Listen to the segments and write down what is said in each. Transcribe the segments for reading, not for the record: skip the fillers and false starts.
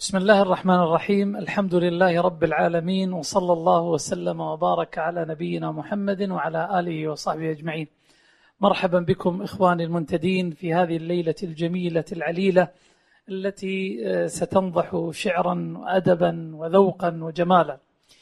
بسم الله الرحمن الرحيم. الحمد لله رب العالمين، وصلى الله وسلم وبارك على نبينا محمد وعلى آله وصحبه أجمعين. مرحبا بكم إخواني المنتدين في هذه الليلة الجميلة العليلة التي ستنضح شعرا وأدبا وذوقا وجمالا.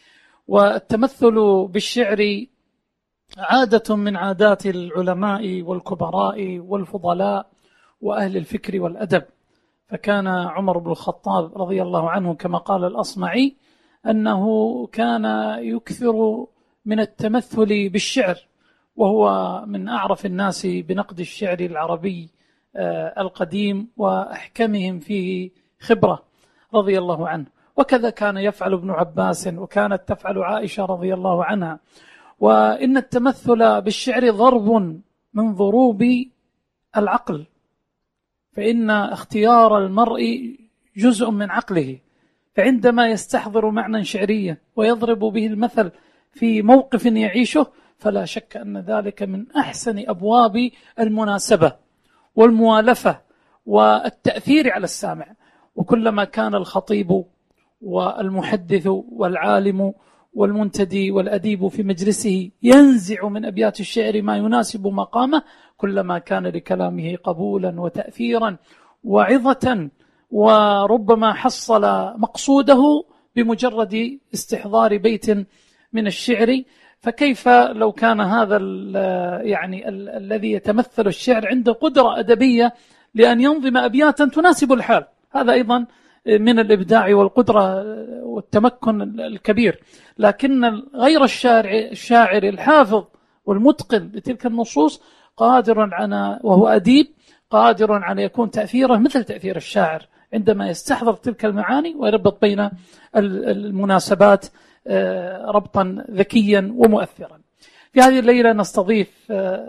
والتمثل بالشعر عادة من عادات العلماء والكبراء والفضلاء وأهل الفكر والأدب. فكان عمر بن الخطاب رضي الله عنه كما قال الأصمعي أنه كان يكثر من التمثل بالشعر، وهو من أعرف الناس بنقد الشعر العربي القديم وأحكمهم فيه خبرة رضي الله عنه. وكذا كان يفعل ابن عباس، وكانت تفعل عائشة رضي الله عنها. وإن التمثل بالشعر ضرب من ضروب العقل، فإن اختيار المرء جزء من عقله، فعندما يستحضر معنى شعريا ويضرب به المثل في موقف يعيشه، فلا شك أن ذلك من أحسن أبواب المناسبة والموالفة والتأثير على السامع. وكلما كان الخطيب والمحدث والعالم والمنتدي والأديب في مجلسه ينزع من أبيات الشعر ما يناسب مقامه، كلما كان لكلامه قبولا وتأثيرا وعظة، وربما حصل مقصوده بمجرد استحضار بيت من الشعر. فكيف لو كان هذا الذي يتمثل الشعر عنده قدرة أدبية لأن ينظم أبياتا تناسب الحال؟ هذا أيضا من الإبداع والقدرة والتمكن الكبير. لكن غير الشاعر الحافظ والمتقن لتلك النصوص قادر على، وهو أديب، قادر على يكون تأثيره مثل تأثير الشاعر عندما يستحضر تلك المعاني ويربط بين المناسبات ربطا ذكيا ومؤثرا. في هذه الليلة نستضيف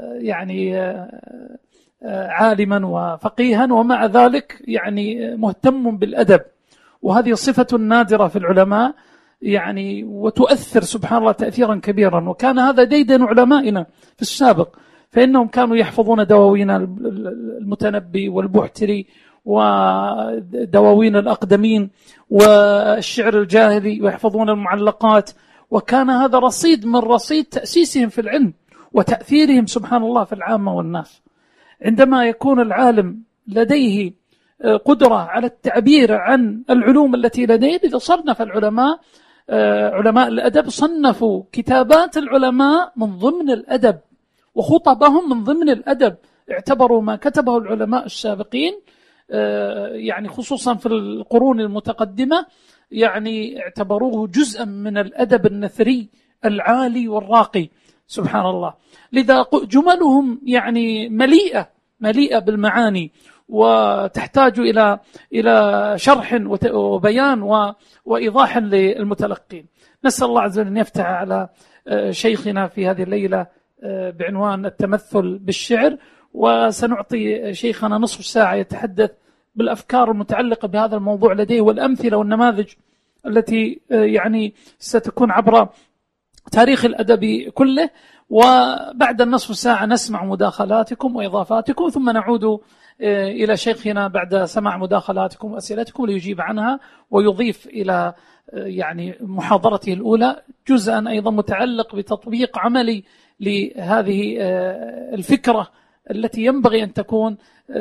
عالما وفقيها، ومع ذلك مهتم بالأدب، وهذه صفة نادرة في العلماء وتؤثر سبحان الله تأثيرا كبيرا. وكان هذا ديدن علمائنا في السابق، فإنهم كانوا يحفظون دواوين المتنبي والبحتري ودواوين الأقدمين والشعر الجاهلي، ويحفظون المعلقات. وكان هذا رصيد من رصيد تأسيسهم في العلم وتأثيرهم سبحان الله في العامة والناس. عندما يكون العالم لديه قدرة على التعبير عن العلوم التي لديه، إذا صنف العلماء علماء الأدب صنفوا كتابات العلماء من ضمن الأدب، وخطبهم من ضمن الأدب. اعتبروا ما كتبه العلماء السابقين خصوصا في القرون المتقدمة اعتبروه جزءا من الأدب النثري العالي والراقي سبحان الله. لذا جملهم مليئة بالمعاني، وتحتاج إلى شرح وبيان وإيضاح للمتلقين. نسأل الله عز وجل أن يفتح على شيخنا في هذه الليلة بعنوان التمثل بالشعر، وسنعطي شيخنا نصف ساعة يتحدث بالأفكار المتعلقة بهذا الموضوع لديه، والأمثلة والنماذج التي ستكون عبر تاريخ الأدب كله. وبعد النصف ساعة نسمع مداخلاتكم وإضافاتكم، ثم نعود إلى شيخنا بعد سماع مداخلاتكم وأسئلتكم ليجيب عنها ويضيف إلى محاضرته الأولى جزءا أيضا متعلق بتطبيق عملي لهذه الفكرة التي ينبغي أن تكون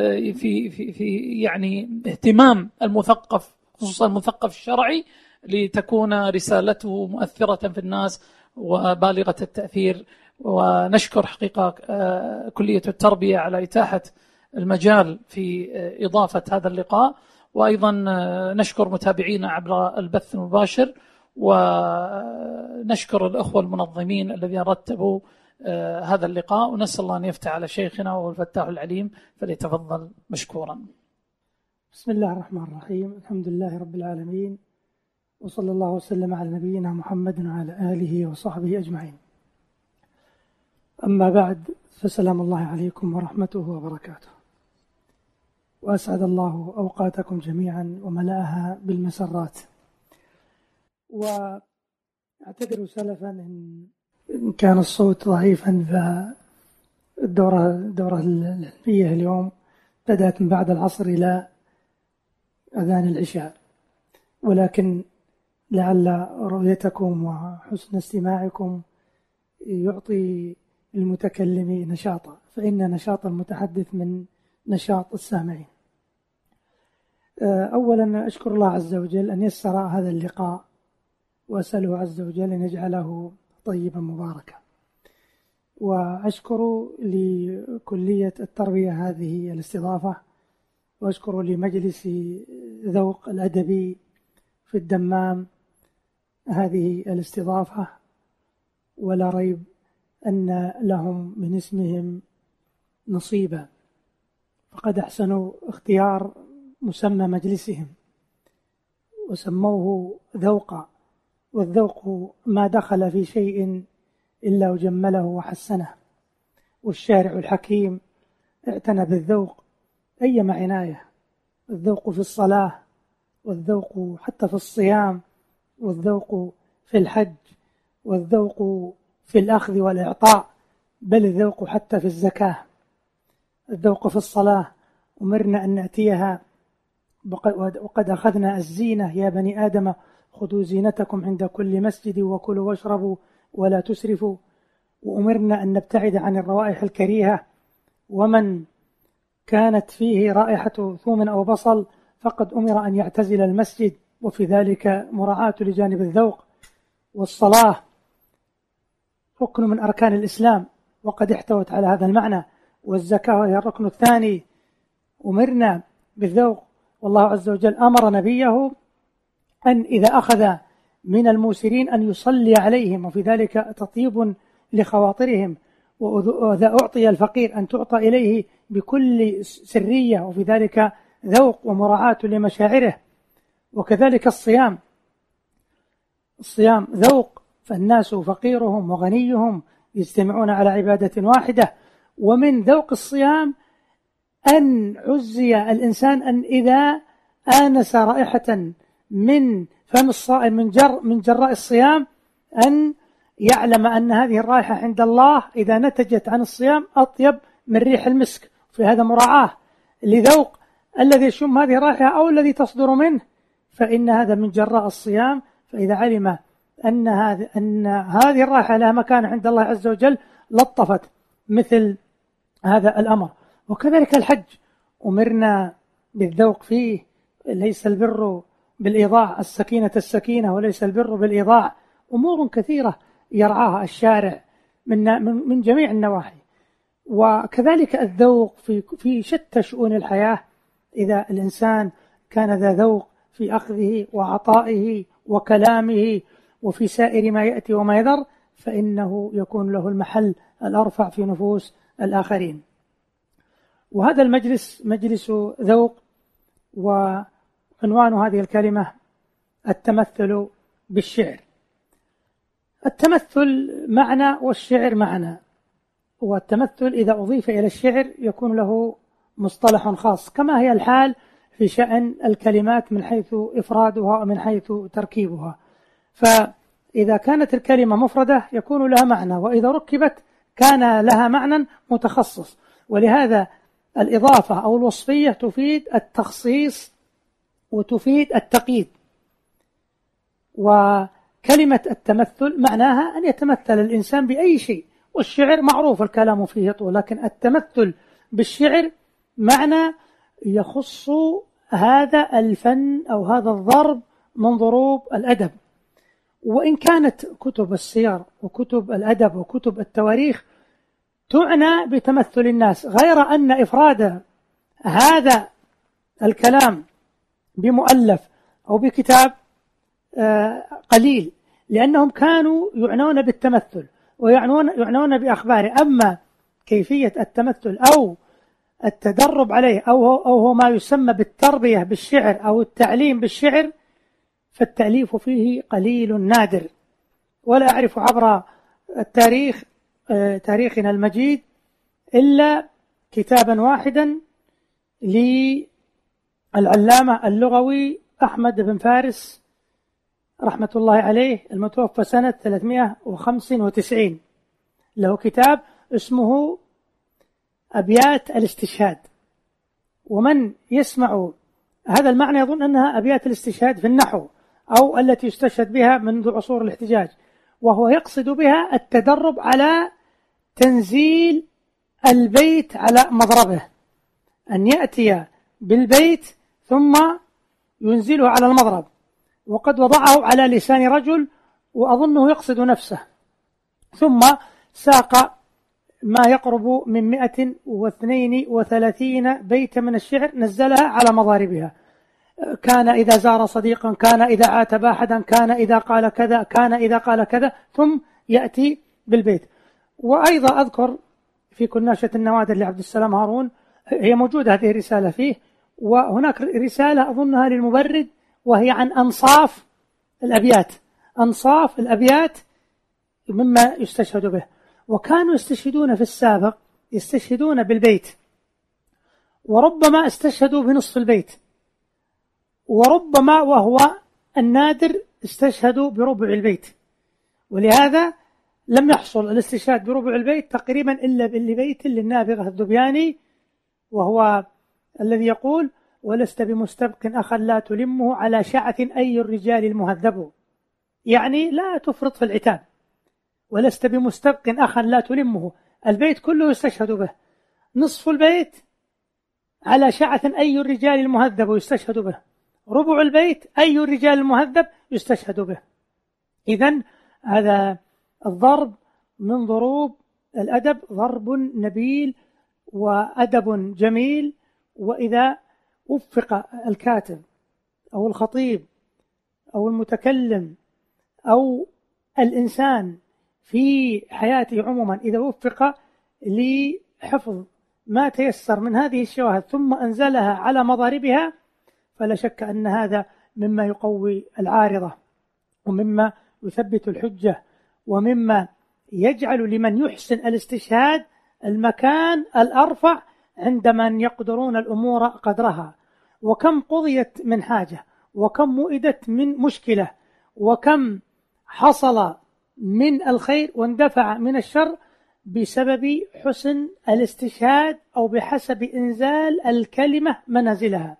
في اهتمام المثقف، خصوصا المثقف الشرعي، لتكون رسالته مؤثرة في الناس وبالغة التأثير. ونشكر حقيقة كلية التربية على إتاحة المجال في إضافة هذا اللقاء، وأيضا نشكر متابعينا عبر البث المباشر، ونشكر الأخوة المنظمين الذين رتبوا هذا اللقاء. ونسأل الله أن يفتح على شيخنا وهو الفتاح العليم، فليتفضل مشكورا. بسم الله الرحمن الرحيم. الحمد لله رب العالمين، وصلى الله وسلم على نبينا محمد وعلى آله وصحبه أجمعين. أما بعد، فسلام الله عليكم ورحمته وبركاته، وأسعد الله أوقاتكم جميعا وملأها بالمسرات. وأعتذر سلفا إن كان الصوت ضعيفا، فالدورة العلمية اليوم بدأت من بعد العصر إلى أذان العشاء، ولكن لعل رؤيتكم وحسن استماعكم يعطي المتكلم نشاطا، فإن نشاط المتحدث من نشاط السامعين. أولا أشكر الله عز وجل أن يسر هذا اللقاء، وأسأله عز وجل أن يجعله طيبا مباركا، وأشكر لكلية التربية هذه الاستضافة، وأشكر لمجلس ذوق الأدبي في الدمام هذه الاستضافة، ولا ريب أن لهم من اسمهم نصيبا، فقد أحسنوا اختيار مسمى مجلسهم وسموه ذوقا، والذوق ما دخل في شيء إلا وجمله وحسنه، والشارع الحكيم اعتنى بالذوق أيما عناية، الذوق في الصلاة، والذوق حتى في الصيام، والذوق في الحج، والذوق في الأخذ والإعطاء، بل الذوق حتى في الزكاة. الذوق في الصلاة أمرنا أن نأتيها وقد أخذنا الزينة يا بني آدم خذوا زينتكم عند كل مسجد وكلوا واشربوا ولا تسرفوا، وأمرنا أن نبتعد عن الروائح الكريهة، ومن كانت فيه رائحة ثوم أو بصل فقد أمر أن يعتزل المسجد، وفي ذلك مراعاة لجانب الذوق. والصلاة ركن من أركان الإسلام وقد احتوت على هذا المعنى، والزكاة وهي الركن الثاني، أمرنا بالذوق. والله عز وجل أمر نبيه أن إذا أخذ من الموسرين أن يصلي عليهم، وفي ذلك تطيب لخواطرهم، وإذا أعطي الفقير أن تعطى إليه بكل سرية، وفي ذلك ذوق ومراعاة لمشاعره. وكذلك الصيام ذوق، فالناس فقيرهم وغنيهم يجتمعون على عبادة واحدة. ومن ذوق الصيام أن عزي الإنسان أن إذا آنس رائحة من فم الصائم من جراء الصيام أن يعلم أن هذه الرائحة عند الله إذا نتجت عن الصيام أطيب من ريح المسك، في هذا مراعاة لذوق الذي يشم هذه الرائحة أو الذي تصدر منه، فإن هذا من جراء الصيام. فإذا علم أن هذه الرائحة لها مكان عند الله عز وجل لطفت مثل هذا الأمر. وكذلك الحج أمرنا بالذوق فيه، ليس البر بالإيضاع، السكينة وليس البر بالإيضاع. أمور كثيرة يرعاها الشارع من جميع النواحي. وكذلك الذوق في شتى شؤون الحياة، إذا الإنسان كان ذا ذوق في أخذه وعطائه وكلامه وفي سائر ما يأتي وما يذر، فإنه يكون له المحل الأرفع في نفوس الآخرين. وهذا المجلس مجلس ذوق، وعنوان هذه الكلمة التمثل بالشعر. التمثل معنى والشعر معنى، والتمثل إذا أضيف إلى الشعر يكون له مصطلح خاص، كما هي الحال في شأن الكلمات من حيث إفرادها ومن حيث تركيبها. فإذا كانت الكلمة مفردة يكون لها معنى، وإذا ركبت كان لها معنى متخصص. ولهذا الإضافة أو الوصفية تفيد التخصيص وتفيد التقييد. وكلمة التمثل معناها أن يتمثل الإنسان بأي شيء، والشعر معروف الكلام فيه طول، لكن التمثل بالشعر معنى يخص هذا الفن أو هذا الضرب من ضروب الأدب. وإن كانت كتب السير وكتب الأدب وكتب التواريخ تعنى بتمثل الناس، غير أن إفراد هذا الكلام بمؤلف أو بكتاب قليل، لأنهم كانوا يعنون بالتمثل ويعنون بأخباره. أما كيفية التمثل أو التدرب عليه أو هو ما يسمى بالتربية بالشعر أو التعليم بالشعر، فالتأليف فيه قليل نادر. ولا أعرف عبر التاريخ تاريخنا المجيد إلا كتابا واحدا للعلامة اللغوي أحمد بن فارس رحمة الله عليه المتوفى سنة 395، له كتاب اسمه أبيات الاستشهاد. ومن يسمع هذا المعنى يظن أنها أبيات الاستشهاد في النحو، أو التي يستشهد بها منذ عصور الاحتجاج، وهو يقصد بها التدرب على تنزيل البيت على مضربه، أن يأتي بالبيت ثم ينزله على المضرب، وقد وضعه على لسان رجل وأظنه يقصد نفسه، ثم ساق ما يقرب من 132 بيتا من الشعر نزلها على مضاربها. كان إذا زار صديقا، كان إذا عاتب أحدا، كان إذا قال كذا، كان إذا قال كذا، ثم يأتي بالبيت. وأيضا أذكر في كناشة النوادر لعبد السلام هارون، هي موجودة هذه الرسالة فيه، وهناك رسالة أظنها للمبرد وهي عن أنصاف الأبيات، أنصاف الأبيات مما يستشهد به. وكانوا يستشهدون في السابق يستشهدون بالبيت، وربما استشهدوا بنصف البيت، وربما وهو النادر استشهدوا بربع البيت، ولهذا لم يحصل الاستشهاد بربع البيت تقريبا إلا بالبيت للنابغة الذبياني، وهو الذي يقول: ولست بمستبق أخا لا تلمه على شعث أي الرجال المهذب، يعني لا تفرط في العتاب. ولست بمستبق أخا لا تلمه، البيت كله يستشهد به، نصف البيت على شعث أي الرجال المهذب يستشهد به، ربع البيت أي الرجال المهذب يستشهد به. إذن هذا الضرب من ضروب الأدب، ضرب نبيل وأدب جميل. وإذا وفق الكاتب أو الخطيب أو المتكلم أو الإنسان في حياته عموما، إذا وفق لحفظ ما تيسر من هذه الشواهد ثم أنزلها على مضاربها، فلا شك أن هذا مما يقوي العارضة، ومما يثبت الحجة، ومما يجعل لمن يحسن الاستشهاد المكان الأرفع عند من يقدرون الأمور قدرها. وكم قضيت من حاجة، وكم مؤدت من مشكلة، وكم حصل من الخير واندفع من الشر بسبب حسن الاستشهاد أو بحسب إنزال الكلمة منازلها.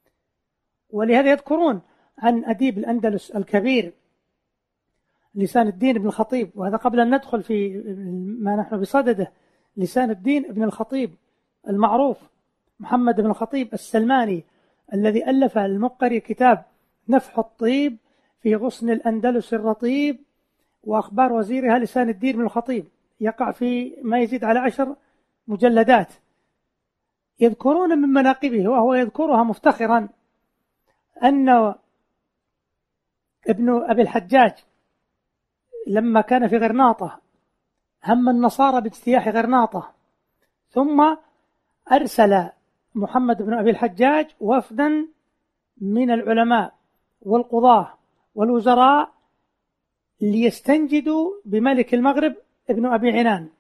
ولهذا يذكرون عن أديب الأندلس الكبير لسان الدين ابن الخطيب، وهذا قبل أن ندخل في ما نحن بصدده، لسان الدين ابن الخطيب المعروف محمد بن الخطيب السلماني، الذي ألف المقري كتاب نفح الطيب في غصن الأندلس الرطيب وأخبار وزيرها لسان الدين بن الخطيب، يقع في ما يزيد على 10 مجلدات. يذكرون من مناقبه وهو يذكرها مفتخرا أن ابن أبي الحجاج لما كان في غرناطة هم النصارى باجتياح غرناطة، ثم أرسل محمد بن أبي الحجاج وفدا من العلماء والقضاة والوزراء ليستنجدوا بملك المغرب ابن أبي عنان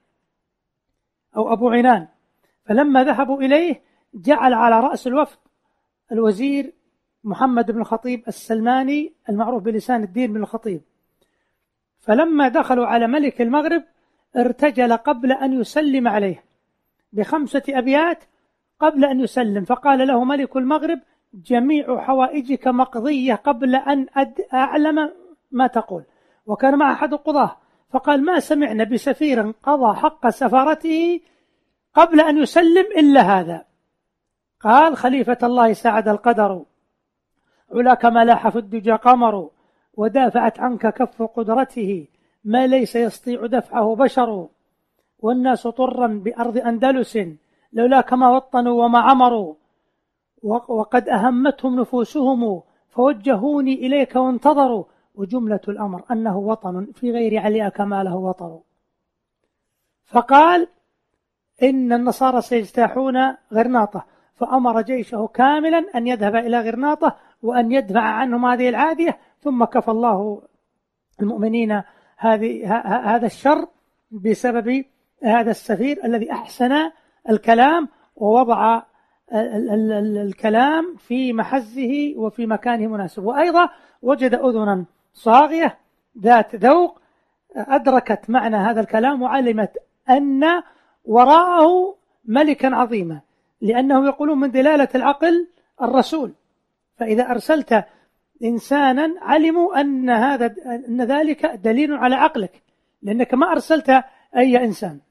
أو أبو عنان. فلما ذهبوا إليه جعل على رأس الوفد الوزير محمد بن الخطيب السلماني المعروف بلسان الدين بن الخطيب. فلما دخلوا على ملك المغرب ارتجل قبل أن يسلم عليه ب5 أبيات قبل أن يسلم، فقال له ملك المغرب: جميع حوائجك مقضية قبل أن أعلم ما تقول. وكان مع أحد القضاة فقال: ما سمعنا بسفير قضى حق سفارته قبل أن يسلم إلا هذا. قال: خليفة الله ساعد القدر، علاك ما لاح في الدجى قمر، ودافعت عنك كف قدرته ما ليس يستطيع دفعه بشر، والناس طرا بأرض أندلس لولاك ما وطنوا وما عمروا، وقد أهمتهم نفوسهم فوجهوني إليك وانتظروا، وجملة الأمر أنه وطن في غير عليك ما له وطر. فقال: إن النصارى سيجتاحون غرناطة، فأمر جيشه كاملا أن يذهب إلى غرناطة وأن يدفع عنهم هذه العادية، ثم كفى الله المؤمنين هذا الشر بسبب هذا السفير الذي أحسن الكلام ووضع الكلام في محزه وفي مكانه مناسب. وأيضا وجد أذنا صاغية ذات ذوق أدركت معنى هذا الكلام وعلمت أن وراءه ملكا عظيما، لأنه يقولون من دلالة العقل الرسول، فإذا أرسلت إنسانا علموا أن ذلك دليل على عقلك، لأنك ما أرسلت أي إنسان.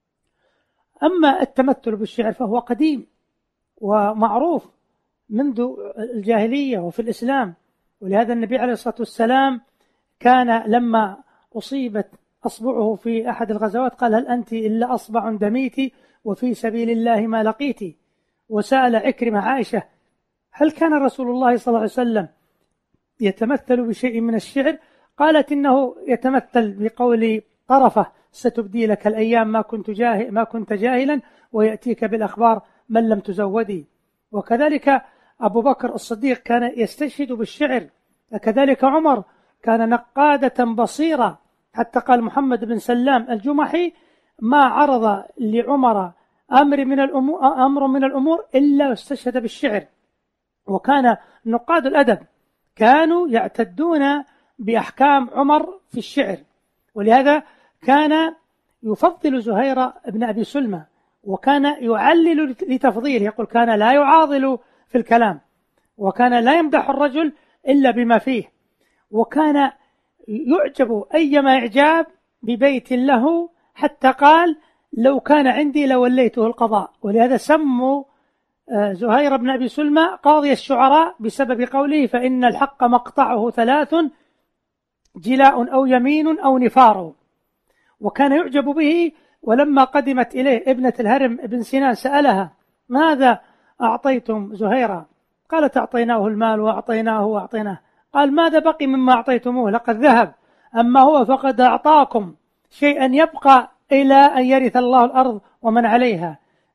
أما التمثل بالشعر فهو قديم ومعروف منذ الجاهلية وفي الإسلام، ولهذا النبي عليه الصلاة والسلام كان لما أصيبت أصبعه في أحد الغزوات قال: هل أنت إلا أصبع دميت وفي سبيل الله ما لقيت. وسأل عكرمة عائشة: هل كان رسول الله صلى الله عليه وسلم يتمثل بشيء من الشعر؟ قالت: إنه يتمثل بقول طرفة: ستبدي لك الأيام ما كنت جاهلا ويأتيك بالأخبار من لم تزودي. وكذلك أبو بكر الصديق كان يستشهد بالشعر، وكذلك عمر كان نقادة بصيرة، حتى قال محمد بن سلام الجمحي: ما عرض لعمر أمر من الأمور إلا استشهد بالشعر. وكان نقاد الأدب كانوا يعتدون بأحكام عمر في الشعر، ولهذا كان يفضل زهير بن أبي سلمى، وكان يعلل لتفضيله، يقول: كان لا يعاضل في الكلام، وكان لا يمدح الرجل إلا بما فيه، وكان يعجب أيما إعجاب ببيت له، حتى قال: لو كان عندي لوليته القضاء. ولهذا سموا زهير بن أبي سلمى قاضي الشعراء بسبب قوله: فإن الحق مقطعه 3: جلاء أو يمين أو نفار. وكان يعجب به. ولما قدمت إليه ابنة الهرم بن سنان سألها: ماذا أعطيتم زهيرا؟ قالت: أعطيناه المال وأعطيناه. قال: ماذا بقي مما أعطيتموه؟ لقد ذهب، أما هو فقد أعطاكم شيئا يبقى إلى أن يرث الله الأرض ومن عليها.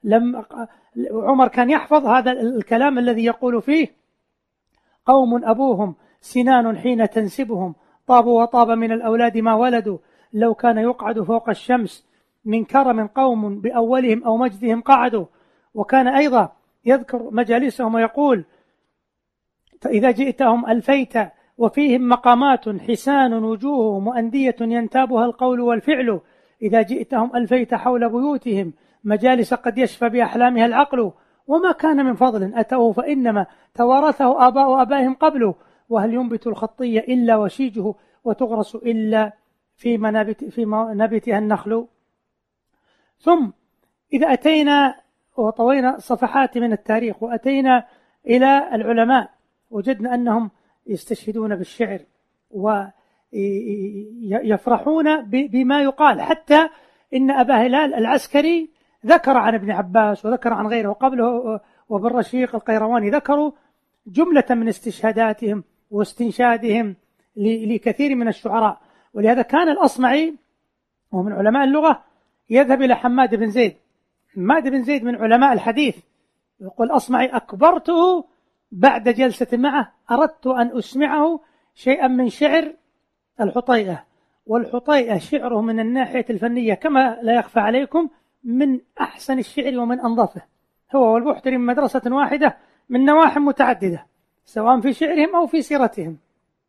عمر كان يحفظ هذا الكلام الذي يقول فيه: قوم أبوهم سنان حين تنسبهم، طابوا وطاب من الأولاد ما ولدوا، لو كان يقعد فوق الشمس من كرم قوم بأولهم أو مجدهم قعدوا. وكان أيضا يذكر مجالسهم ويقول: فإذا جئتهم ألفيت وفيهم مقامات حسان وجوههم وأندية ينتابها القول والفعل، إذا جئتهم ألفيت حول بيوتهم مجالس قد يشفى بأحلامها العقل، وما كان من فضل أتوه فإنما توارثه آباء آبائهم قبله، وهل ينبت الخطية إلا وشيجه وتغرس إلا في نبتها النخل. ثم إذا أتينا وطوينا صفحات من التاريخ وأتينا إلى العلماء، وجدنا أنهم يستشهدون بالشعر ويفرحون بما يقال، حتى إن أبا هلال العسكري ذكر عن ابن عباس وذكر عن غيره وقبله، وابن رشيق القيرواني ذكروا جملة من استشهاداتهم واستنشادهم لكثير من الشعراء. ولهذا كان الأصمعي ومن علماء اللغة يذهب إلى حماد بن زيد. حماد بن زيد من علماء الحديث، يقول: أصمعي أكبرته بعد جلسة معه، أردت أن أسمعه شيئا من شعر الحطيئة، والحطيئة شعره من الناحية الفنية كما لا يخفى عليكم من أحسن الشعر ومن أنظفه، هو والبحتري من مدرسة واحدة من نواحي متعددة سواء في شعرهم أو في سيرتهم.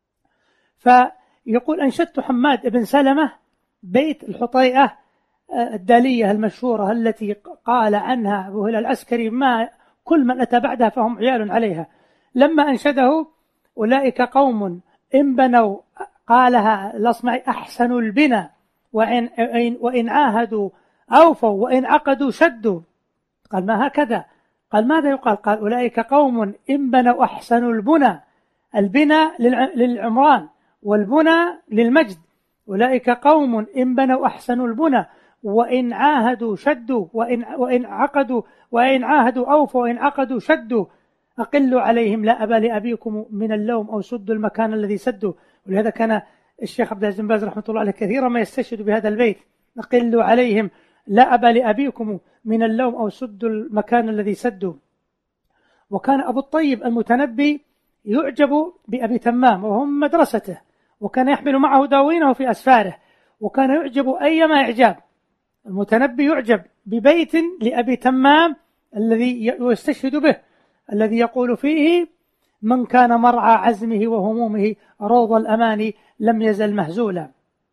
فيقول: أنشدت حماد بن سلمة بيت الحطيئة الدالية المشهورة التي قال عنها أبو هلال العسكري: ما كل من أتى بعدها فهم عيال عليها. لما أنشده: أولئك قوم إن بنوا، قالها الأصمعي: أحسن البنى، وإن عاهدوا أوفوا، وإن عقدوا شدوا. قال: ما هكذا؟ قال: ماذا يقال؟ قال: أولئك قوم إن بنوا أحسن البنى، البنى للعمران والبنى للمجد. أولئك قوم إن بنوا أحسن البنى، وإن عاهدوا شدوا، وإن عاهدوا أوفوا، وإن عقدوا شدوا. أقلوا عليهم لا أبا لأبيكم من اللوم، أو سدوا المكان الذي سدوا. ولهذا كان الشيخ عبد العزيز بن باز رحمة الله عليه كثيرا ما يستشهد بهذا البيت: أقلوا عليهم لا أبا لأبيكم من اللوم، أو سدوا المكان الذي سدوا. وكان أبو الطيب المتنبي يعجب بأبي تمام وهم مدرسته، وكان يحمل معه دواوينه في أسفاره، وكان يعجب أيما إعجاب. المتنبي يعجب ببيت لأبي تمام الذي يستشهد به، الذي يقول فيه: من كان مرعى عزمه وهمومه روض الأمان لم يزل مهزولا.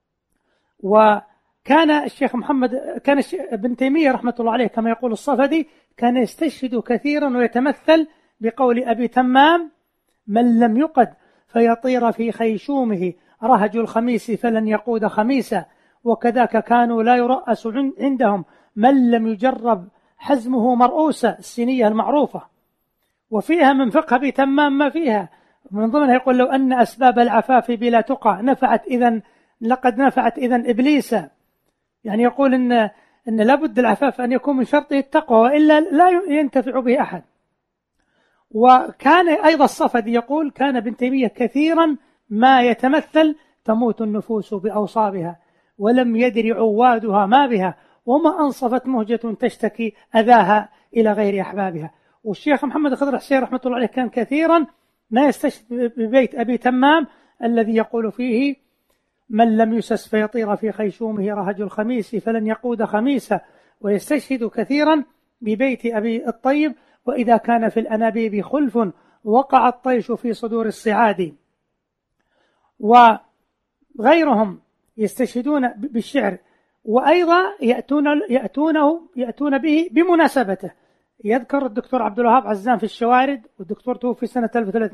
وكان الشيخ ابن تيمية رحمة الله عليه كما يقول الصفدي كان يستشهد كثيرا ويتمثل بقول أبي تمام: من لم يقد فيطير في خيشومه رهج الخميس فلن يقود خميسا. وكذاك كانوا لا يرأس عندهم من لم يجرب حزمه مرؤوسا، السينية المعروفة. وفيها من فقه أبي تمام ما فيها، من ضمنها يقول: لو أن أسباب العفاف بلا تقى نفعت إذن لقد نفعت إذن إبليس. يعني يقول إن لابد العفاف أن يكون من شرطه التقوى، وإلا لا ينتفع به أحد. وكان أيضا الصفدي يقول: كان ابن تيمية كثيرا ما يتمثل: تموت النفوس بأوصابها ولم يدر عوادها ما بها، وما أنصفت مهجة تشتكي أذاها إلى غير أحبابها. والشيخ محمد الخضر حسين رحمة الله عليه كان كثيرا ما يستشهد ببيت أبي تمام الذي يقول فيه: من لم يسس فيطير في خيشومه رهج الخميس فلن يقود خميسا. ويستشهد كثيرا ببيت أبي الطيب: وإذا كان في الأنابيب خلف وقع الطيش في صدور الصعاد. وغيرهم يستشهدون بالشعر، وأيضا يأتون به بمناسبته. يذكر الدكتور عبد الوهاب عزام في الشوارد، والدكتور توفي سنة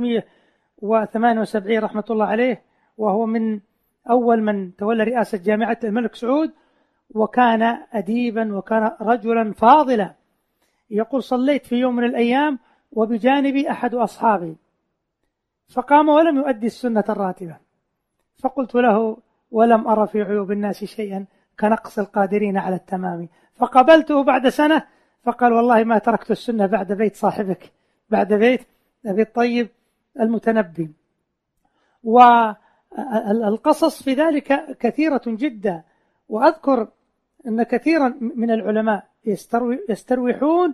1378 رحمة الله عليه، وهو من أول من تولى رئاسة جامعة الملك سعود، وكان أديبا وكان رجلا فاضلا. يقول: صليت في يوم من الأيام وبجانبي أحد أصحابي، فقام ولم يؤدي السنة الراتبة، فقلت له: ولم أرى في عيوب الناس شيئا كنقص القادرين على التمام. فقبلته بعد سنة، فقال: والله ما تركت السنة بعد بيت صاحبك، بعد بيت أبي الطيب المتنبي. والقصص في ذلك كثيرة جدا. وأذكر أن كثيرا من العلماء يستروحون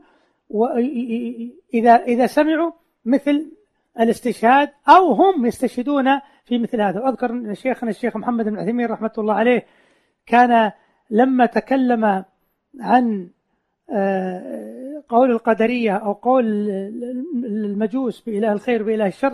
إذا سمعوا مثل الاستشهاد، أو هم يستشهدون في مثل هذا. وأذكر أن شيخنا الشيخ محمد بن عثيمين رحمة الله عليه كان لما تكلم عن قول القدرية أو قول المجوس بإله الخير بإله الشر،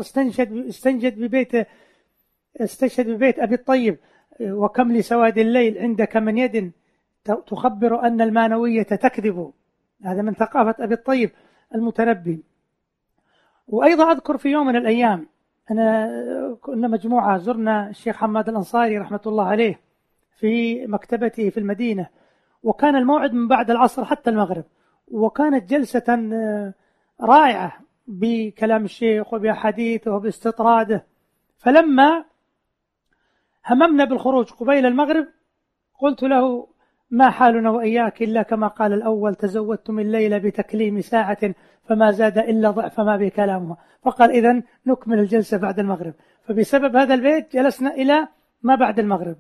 استشهد ببيت أبي الطيب: وكم لسواد الليل عندك من يد تخبر أن المانوية تكذب. هذا من ثقافة أبي الطيب المتنبي. وأيضا أذكر في يوم من الأيام كنا مجموعة زرنا الشيخ حماد الأنصاري رحمة الله عليه في مكتبته في المدينة، وكان الموعد من بعد العصر حتى المغرب، وكانت جلسة رائعة بكلام الشيخ وبأحاديثه وباستطراده. فلما هممنا بالخروج قبيل المغرب قلت له: ما حالنا وإياك إلا كما قال الأول: تزودتم الليل بتكليم ساعة فما زاد إلا ضعف ما به كلامها. فقال: إذن نكمل الجلسة بعد المغرب. فبسبب هذا البيت جلسنا إلى ما بعد المغرب.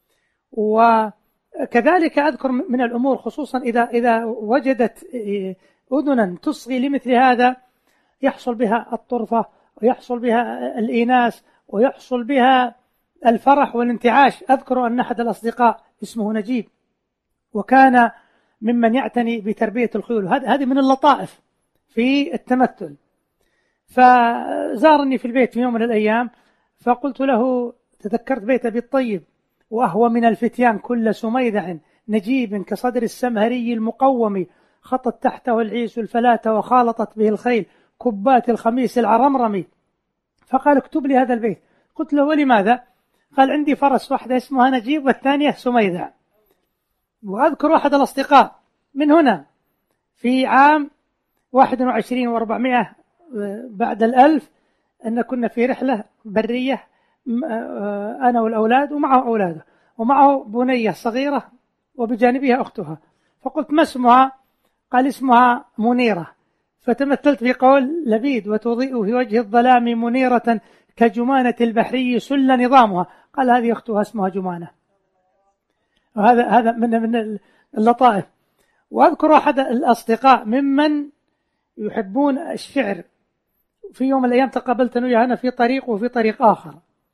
وكذلك أذكر من الأمور، خصوصا إذا وجدت أذنا تصغي لمثل هذا، يحصل بها الطرفة ويحصل بها الإيناس ويحصل بها الفرح والانتعاش. أذكر أن أحد الأصدقاء اسمه نجيب، وكان ممن يعتني بتربية الخيول، هذه من اللطائف في التمثل. فزارني في البيت في يوم من الأيام، فقلت له: تذكرت بيت أبي الطيب: وأهو من الفتيان كل سميدع نجيب كصدر السمهري المقوم، خطت تحته العيس الفلاة وخالطت به الخيل كبات الخميس العرمرمي. فقال: اكتب لي هذا البيت. قلت له: ولماذا؟ قال: عندي فرس واحدة اسمها نجيب والثانية سميدع. وأذكر أحد الأصدقاء من هنا في عام 21 و400 بعد 1000 أن كنا في رحلة برية أنا والأولاد ومعه أولاده، ومعه بنية صغيرة وبجانبها أختها. فقلت: ما اسمها؟ قال: اسمها منيرة. فتمثلت في قول لبيد: وتضيء في وجه الظلام منيرة كجمانة البحري سل نظامها. قال: هذه أختها اسمها جمانة. وهذا من اللطائف. وأذكر أحد الأصدقاء ممن يحبون الشعر، في يوم من الأيام تقابلت أنا في طريق وفي طريق آخر،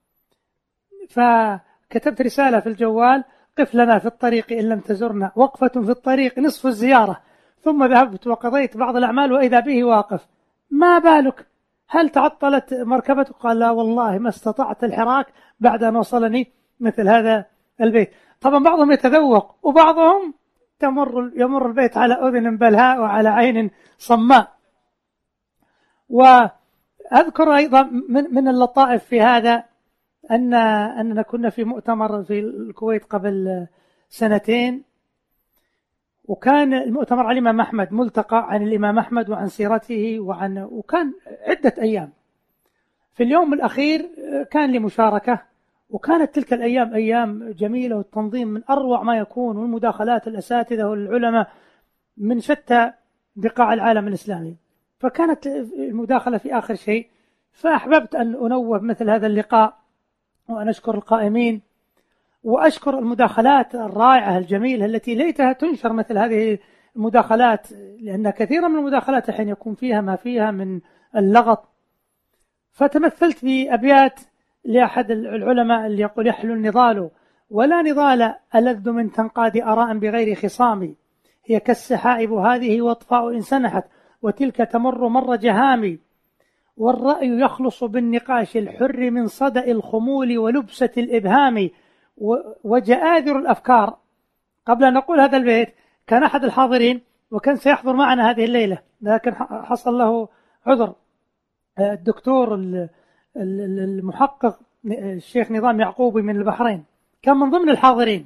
فكتبت رسالة في الجوال: قف لنا في الطريق إن لم تزرنا، وقفة في الطريق نصف الزيارة. ثم ذهبت وقضيت بعض الأعمال وإذا به واقف. ما بالك؟ هل تعطلت مركبتك؟ قال: لا والله ما استطعت الحراك بعد أن وصلني مثل هذا البيت. طبعا بعضهم يتذوق، وبعضهم يمر البيت على أذن بلهاء وعلى عين صماء. وأذكر أذكر أيضا من اللطائف في هذا أننا كنا في مؤتمر في الكويت قبل سنتين، وكان المؤتمر عن الإمام أحمد، ملتقى عن الإمام أحمد وعن سيرته وكان عدة أيام. في اليوم الأخير كان لي مشاركة، وكانت تلك الأيام أيام جميلة، والتنظيم من أروع ما يكون، والمداخلات الأساتذة والعلماء من شتى بقاع العالم الإسلامي. فكانت المداخلة في آخر شيء، فأحببت أن أنوه مثل هذا اللقاء، وأن أشكر القائمين، وأشكر المداخلات الرائعة الجميلة التي ليتها تنشر مثل هذه المداخلات، لأن كثيرا من المداخلات الحين يكون فيها ما فيها من اللغط. فتمثلت في أبيات لأحد العلماء اللي يقول: يحلو النضال ولا نضال ألذ من تنقاد آراء بغير خصام، هي كالسحائب هذه واطفاء إن سنحت، وتلك تمر مر جهامي، والرأي يخلص بالنقاش الحر من صدأ الخمول ولبسة الإبهام، وجآذر الأفكار. قبل أن نقول هذا البيت كان أحد الحاضرين وكان سيحضر معنا هذه الليلة، لكن حصل له عذر، الدكتور المحقق الشيخ نظام يعقوبي من البحرين كان من ضمن الحاضرين.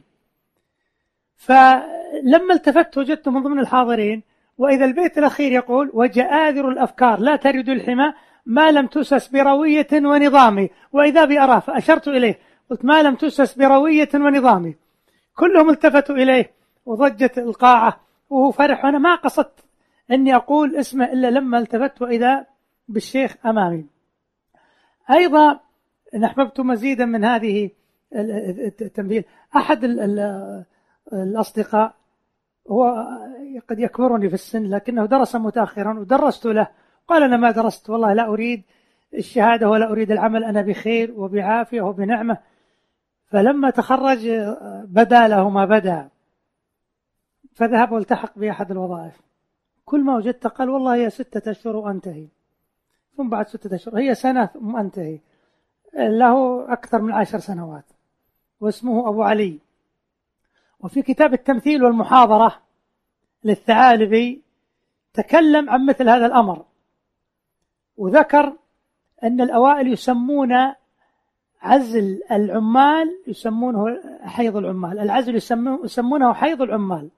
فلما التفت وجدت من ضمن الحاضرين، وإذا البيت الأخير يقول: وجآذر الأفكار لا ترد الحمى ما لم تسس بروية ونظام، وإذا بأراه، فأشرت إليه قلت: ما لم تسس بروية ونظام. كلهم التفتوا إليه وضجت القاعة وهو فرح، وأنا ما قصدت أني أقول اسمه إلا لما التفت وإذا بالشيخ أمامي. أيضا أحببت مزيدا من هذه التمثيل. أحد الأصدقاء هو قد يكبرني في السن لكنه درس متأخرا ودرست له، قال: أنا ما درست والله، لا أريد الشهادة ولا أريد العمل، أنا بخير وبعافية وبنعمة. فلما تخرج بدا له ما بدا، فذهب والتحق بأحد الوظائف. كل ما وجدت قال: والله هي 6 أشهر وأنتهي، ثم بعد 6 أشهر هي سنة ثم أنتهي. له أكثر من 10 سنوات، واسمه أبو علي. وفي كتاب التمثيل والمحاضرة للثعالبي تكلم عن مثل هذا الأمر، وذكر أن الأوائل يسمون عزل العمال يسمونه حيض العمال، العزل يسمونه حيض العمال.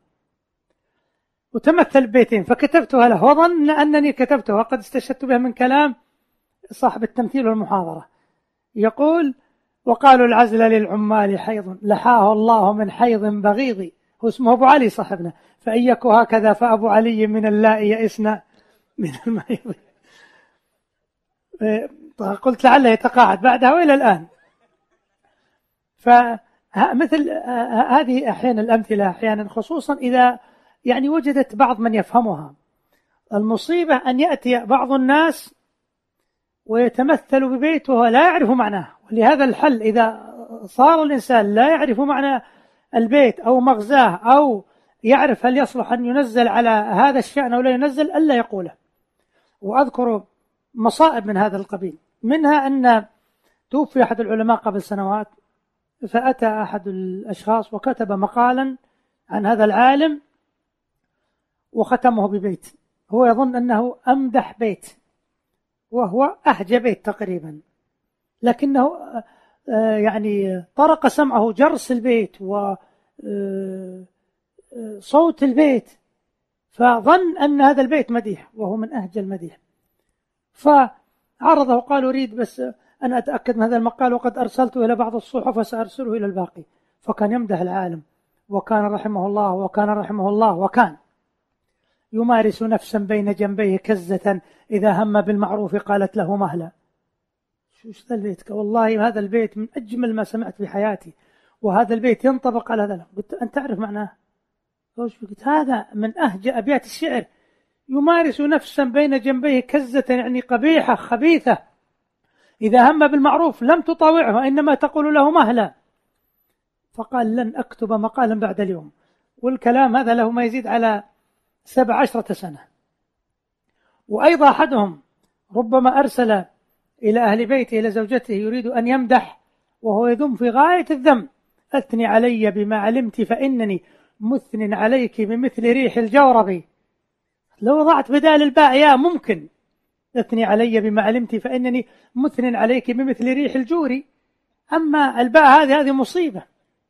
وتمثل بيتين فكتبتها له، وظن أنني كتبتها، وقد استشهدت بها من كلام صاحب التمثيل والمحاضرة. يقول: وقالوا العزل للعمال حيض لحاه الله من حيض بغيض. هو اسمه أبو علي صاحبنا، فإن يك هكذا فأبو علي من اللائي يئسنا من المحيض. قلت لعله يتقاعد بعدها وإلى الآن. فمثل هذه أحيانا الأمثلة، أحيانا خصوصا إذا يعني وجدت بعض من يفهمها. المصيبة أن يأتي بعض الناس ويتمثل ببيت وهو لا يعرف معناه. ولهذا الحل، إذا صار الإنسان لا يعرف معنى البيت أو مغزاه، أو يعرف هل يصلح أن ينزل على هذا الشأن أو لا ينزل، ألا يقوله. وأذكر مصائب من هذا القبيل، منها أن توفي أحد العلماء قبل سنوات، فأتى أحد الأشخاص وكتب مقالا عن هذا العالم وختمه ببيت، هو يظن أنه أمدح بيت وهو أهجى بيت تقريبا، لكنه يعني طرق سمعه جرس البيت وصوت البيت، فظن أن هذا البيت مديح وهو من أهجى المديح. فعرضه وقال: أريد بس أن أتأكد من هذا المقال، وقد أرسلته إلى بعض الصحف وسأرسله إلى الباقي. فكان يمدح العالم، وكان رحمه الله، وكان رحمه الله، وكان يمارس نفسا بين جنبيه كزة، إذا هم بالمعروف قالت له مهلا. شو ذا البيت؟ والله هذا البيت من أجمل ما سمعت في حياتي، وهذا البيت ينطبق على هذا. قلت: أنت تعرف معناه؟ قلت: هذا من أهجى أبيات الشعر، يمارس نفسا بين جنبيه كزة، يعني قبيحة خبيثة، إذا هم بالمعروف لم تطاوعه وإنما تقول له مهلا. فقال: لن أكتب مقالا بعد اليوم. والكلام هذا له ما يزيد على 17 سنة. وأيضا أحدهم ربما أرسل إلى أهل بيته، إلى زوجته، يريد أن يمدح وهو يذم في غاية الذم: أثني علي بما علمت فإنني مثن عليك بمثل ريح الجورب. لو وضعت بدال الباء يا ممكن، اثني علي بما علمت فإنني مثن عليك بمثل ريح الجوري. أما الباء هذه مصيبة.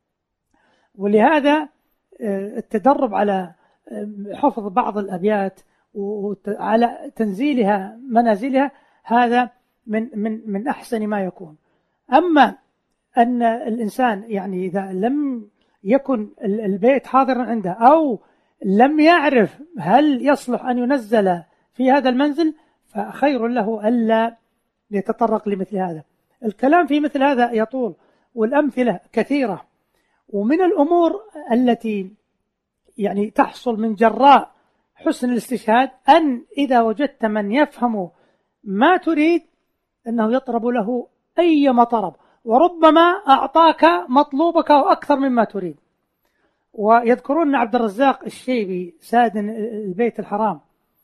ولهذا التدرب على حفظ بعض الأبيات وعلى تنزيلها منازلها هذا من أحسن ما يكون. أما أن الإنسان يعني إذا لم يكن البيت حاضرا عنده أو لم يعرف هل يصلح أن ينزل في هذا المنزل فخير له ألا يتطرق لمثل هذا. الكلام في مثل هذا يطول والأمثلة كثيرة. ومن الأمور التي يعني تحصل من جراء حسن الاستشهاد أن إذا وجدت من يفهم ما تريد أنه يطرب له أي مطرب، وربما أعطاك مطلوبك وأكثر مما تريد. ويذكرون عبد الرزاق الشيبي سادن البيت الحرام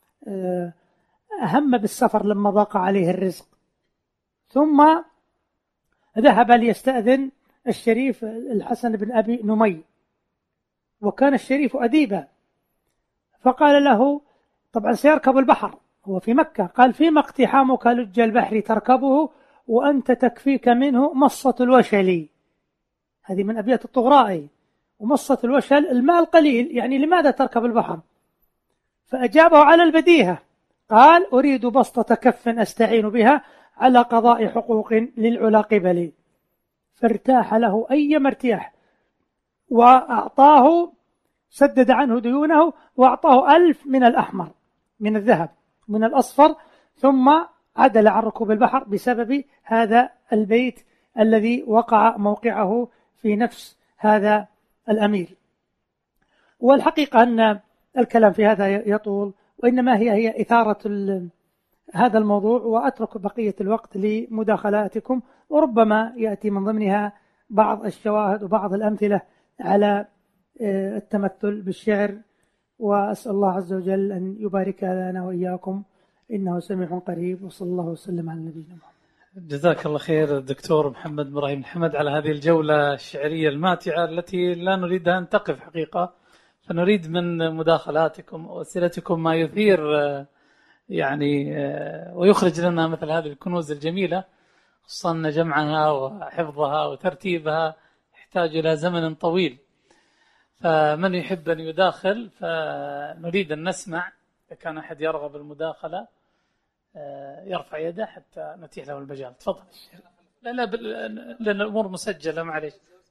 أهم بالسفر لما ضاق عليه الرزق، ثم ذهب ليستأذن الشريف الحسن بن أبي نمي، وكان الشريف أديبا، فقال له طبعا سيركب البحر، هو في مكة، قال فيما اقتحامك لج البحر تركبه وأنت تكفيك منه مصة الوشل. هذه من أبيات الطغرائي. ومصة الوشل الماء القليل، يعني لماذا تركب البحر؟ فأجابه على البديهة، قال أريد بسطة كف أستعين بها على قضاء حقوق للعلا قبلي. فارتاح له أي مرتاح، وأعطاه سدد عنه ديونه وأعطاه 1000 من الأحمر من الذهب من الأصفر، ثم عدل عن ركوب البحر بسبب هذا البيت الذي وقع موقعه في نفس هذا الأمير. والحقيقة أن الكلام في هذا يطول، وإنما هي إثارة هذا الموضوع، وأترك بقية الوقت لمداخلاتكم، وربما يأتي من ضمنها بعض الشواهد وبعض الأمثلة على التمثل بالشعر. وأسأل الله عز وجل أن يبارك لنا وإياكم إنه سميع قريب، وصلى الله وسلم على نبينا محمد. جزاك الله خير الدكتور محمد إبراهيم الحمد على هذه الجولة الشعرية الماتعة التي لا نريدها أن تقف حقيقة، فنريد من مداخلاتكم وأسئلتكم ما يثير يعني ويخرج لنا مثل هذه الكنوز الجميلة، خصوصا أن جمعها وحفظها وترتيبها يحتاج إلى زمن طويل. فمن يحب أن يداخل فنريد أن نسمع، إذا كان أحد يرغب المداخلة يرفع يده حتى نتيح له المجال. تفضل. لا لأن الأمور مسجلة، معليش.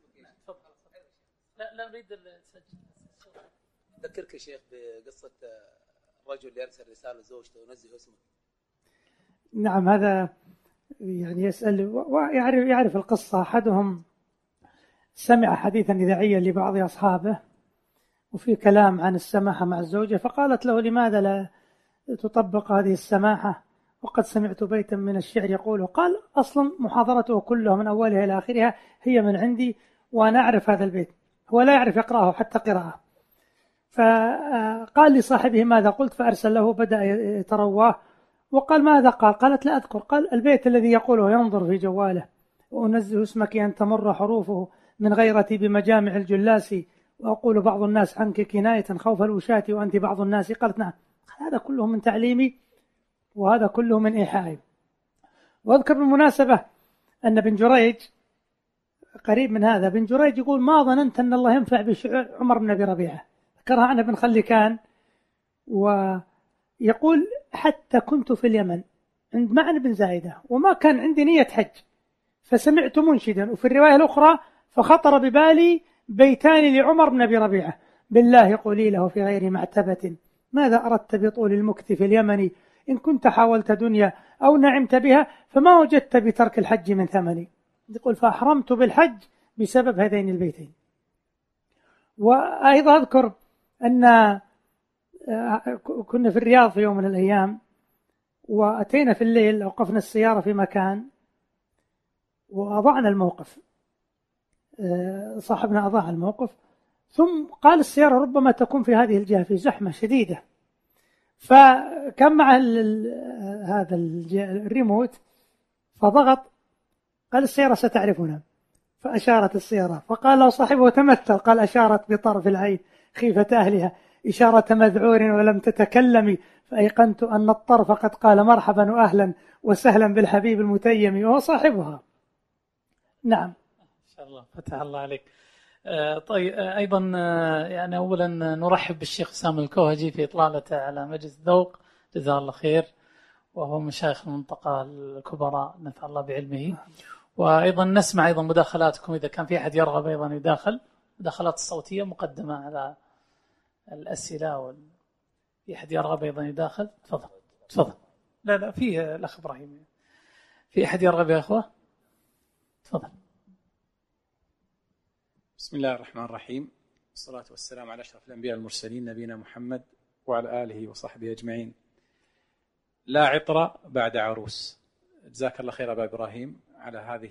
لا نريد السجل. ذكرك يا شيخ بقصة رجل يرسل رسالة زوجته ونزه اسمه. نعم، هذا يعني يسأل ويعرف القصة. أحدهم سمع حديثا إذاعيا لبعض أصحابه وفي كلام عن السماحة مع الزوجة، فقالت له لماذا لا تطبق هذه السماحة وقد سمعت بيتا من الشعر يقوله. قال أصلا محاضرته كلها من أولها إلى آخرها هي من عندي وأنا أعرف هذا البيت، هو لا يعرف يقرأه حتى قراءة. فقال لصاحبه ماذا قلت؟ فأرسل له، بدأ يترواه وقال ماذا قال؟ قالت لا أذكر. قال البيت الذي يقوله ينظر في جواله: وأنزه اسمك أن تمر حروفه من غيرتي بمجامع الجلاس، وأقول بعض الناس عنك كناية خوف الوشاة وأنت بعض الناس. قالت نعم. هذا كله من تعليمي وهذا كله من إيحائي. وأذكر بالمناسبة أن بن جريج قريب من هذا، بن جريج يقول ما ظننت أن الله ينفع بشعر عمر بن أبي ربيعة، ذكرها عن ابن خلكان، ويقول حتى كنت في اليمن عند معن بن زايدة وما كان عندي نية حج، فسمعت منشدا، وفي الرواية الأخرى فخطر ببالي بيتان لعمر بن أبي ربيعة: بالله قولي له في غير معتبة ماذا أردت بطول المكث في اليمن، إن كنت حاولت دنيا أو نعمت بها فما وجدت بترك الحج من ثمني. يقول فأحرمت بالحج بسبب هذين البيتين. وأيضا أذكر أن كنا في الرياض في يوم من الأيام، وأتينا في الليل، أوقفنا السيارة في مكان وأضعنا الموقف، صاحبنا أضاع الموقف، ثم قال السيارة ربما تكون في هذه الجهة في زحمة شديدة، فكان مع هذا الريموت فضغط، قال السيارة ستعرفنا، فأشارت السيارة، فقال له صاحبه تمثل، قال أشارت بطرف العين خيفة أهلها إشارة مذعور ولم تتكلمي، فأيقنت أن الطرف قد قال مرحبا وأهلا وسهلا بالحبيب المتيم وهو صاحبها. نعم. إن شاء الله فتح الله عليك. طيب أيضا يعني أولا نرحب بالشيخ سامي الكوهجي في إطلالته على مجلس الذوق، جزاه الله خير، وهو مشايخ المنطقة الكبراء نفع الله بعلمه. وأيضا نسمع أيضا مداخلاتكم إذا كان في أحد يرغب أيضا يداخل، مداخلات الصوتية مقدمة على الأسئلة، في أحد يرغب أيضا يداخل؟ تفضل. لا فيه الأخ إبراهيم. في أحد يرغب يا أخوة؟ تفضل. بسم الله الرحمن الرحيم، والصلاة والسلام على أشرف الأنبياء المرسلين نبينا محمد وعلى آله وصحبه أجمعين. لا عطر بعد عروس. جزاك الله خير أبا إبراهيم على هذه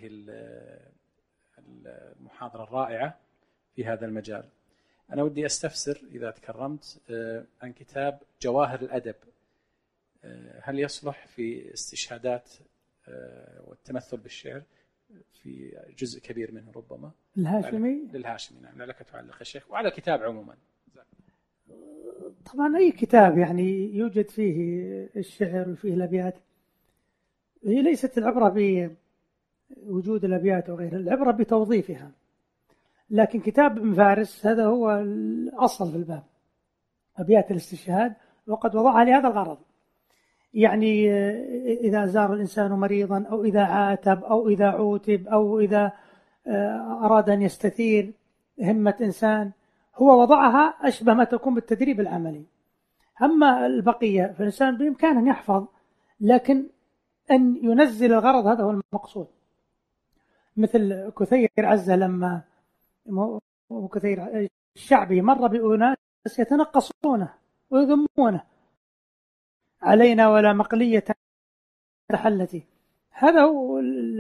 المحاضرة الرائعة في هذا المجال. أنا ودي أستفسر إذا تكرمت عن كتاب جواهر الأدب، هل يصلح في استشهادات والتمثل بالشعر في جزء كبير منه ربما؟ للهاشمي نعم، لعلك تعلق يا شيخ، وعلى الكتاب عموما. طبعا أي كتاب يعني يوجد فيه الشعر وفيه الأبيات، هي ليست العبرة بوجود الأبيات وغيرها، العبرة بتوظيفها. لكن كتاب ابن فارس هذا هو الأصل في الباب، أبيات الاستشهاد، وقد وضعها لهذا الغرض. يعني إذا زار الإنسان مريضا أو إذا عاتب أو إذا عوتب أو إذا أراد أن يستثير همة إنسان، هو وضعها أشبه ما تكون بالتدريب العملي. أما البقية فالإنسان بإمكانه أن يحفظ، لكن أن ينزل الغرض هذا هو المقصود. مثل كثير عزة لما كثير الشعبي مر بأناس يتنقصونه ويذمونه علينا ولا مقلية تحلتي، هذا هو.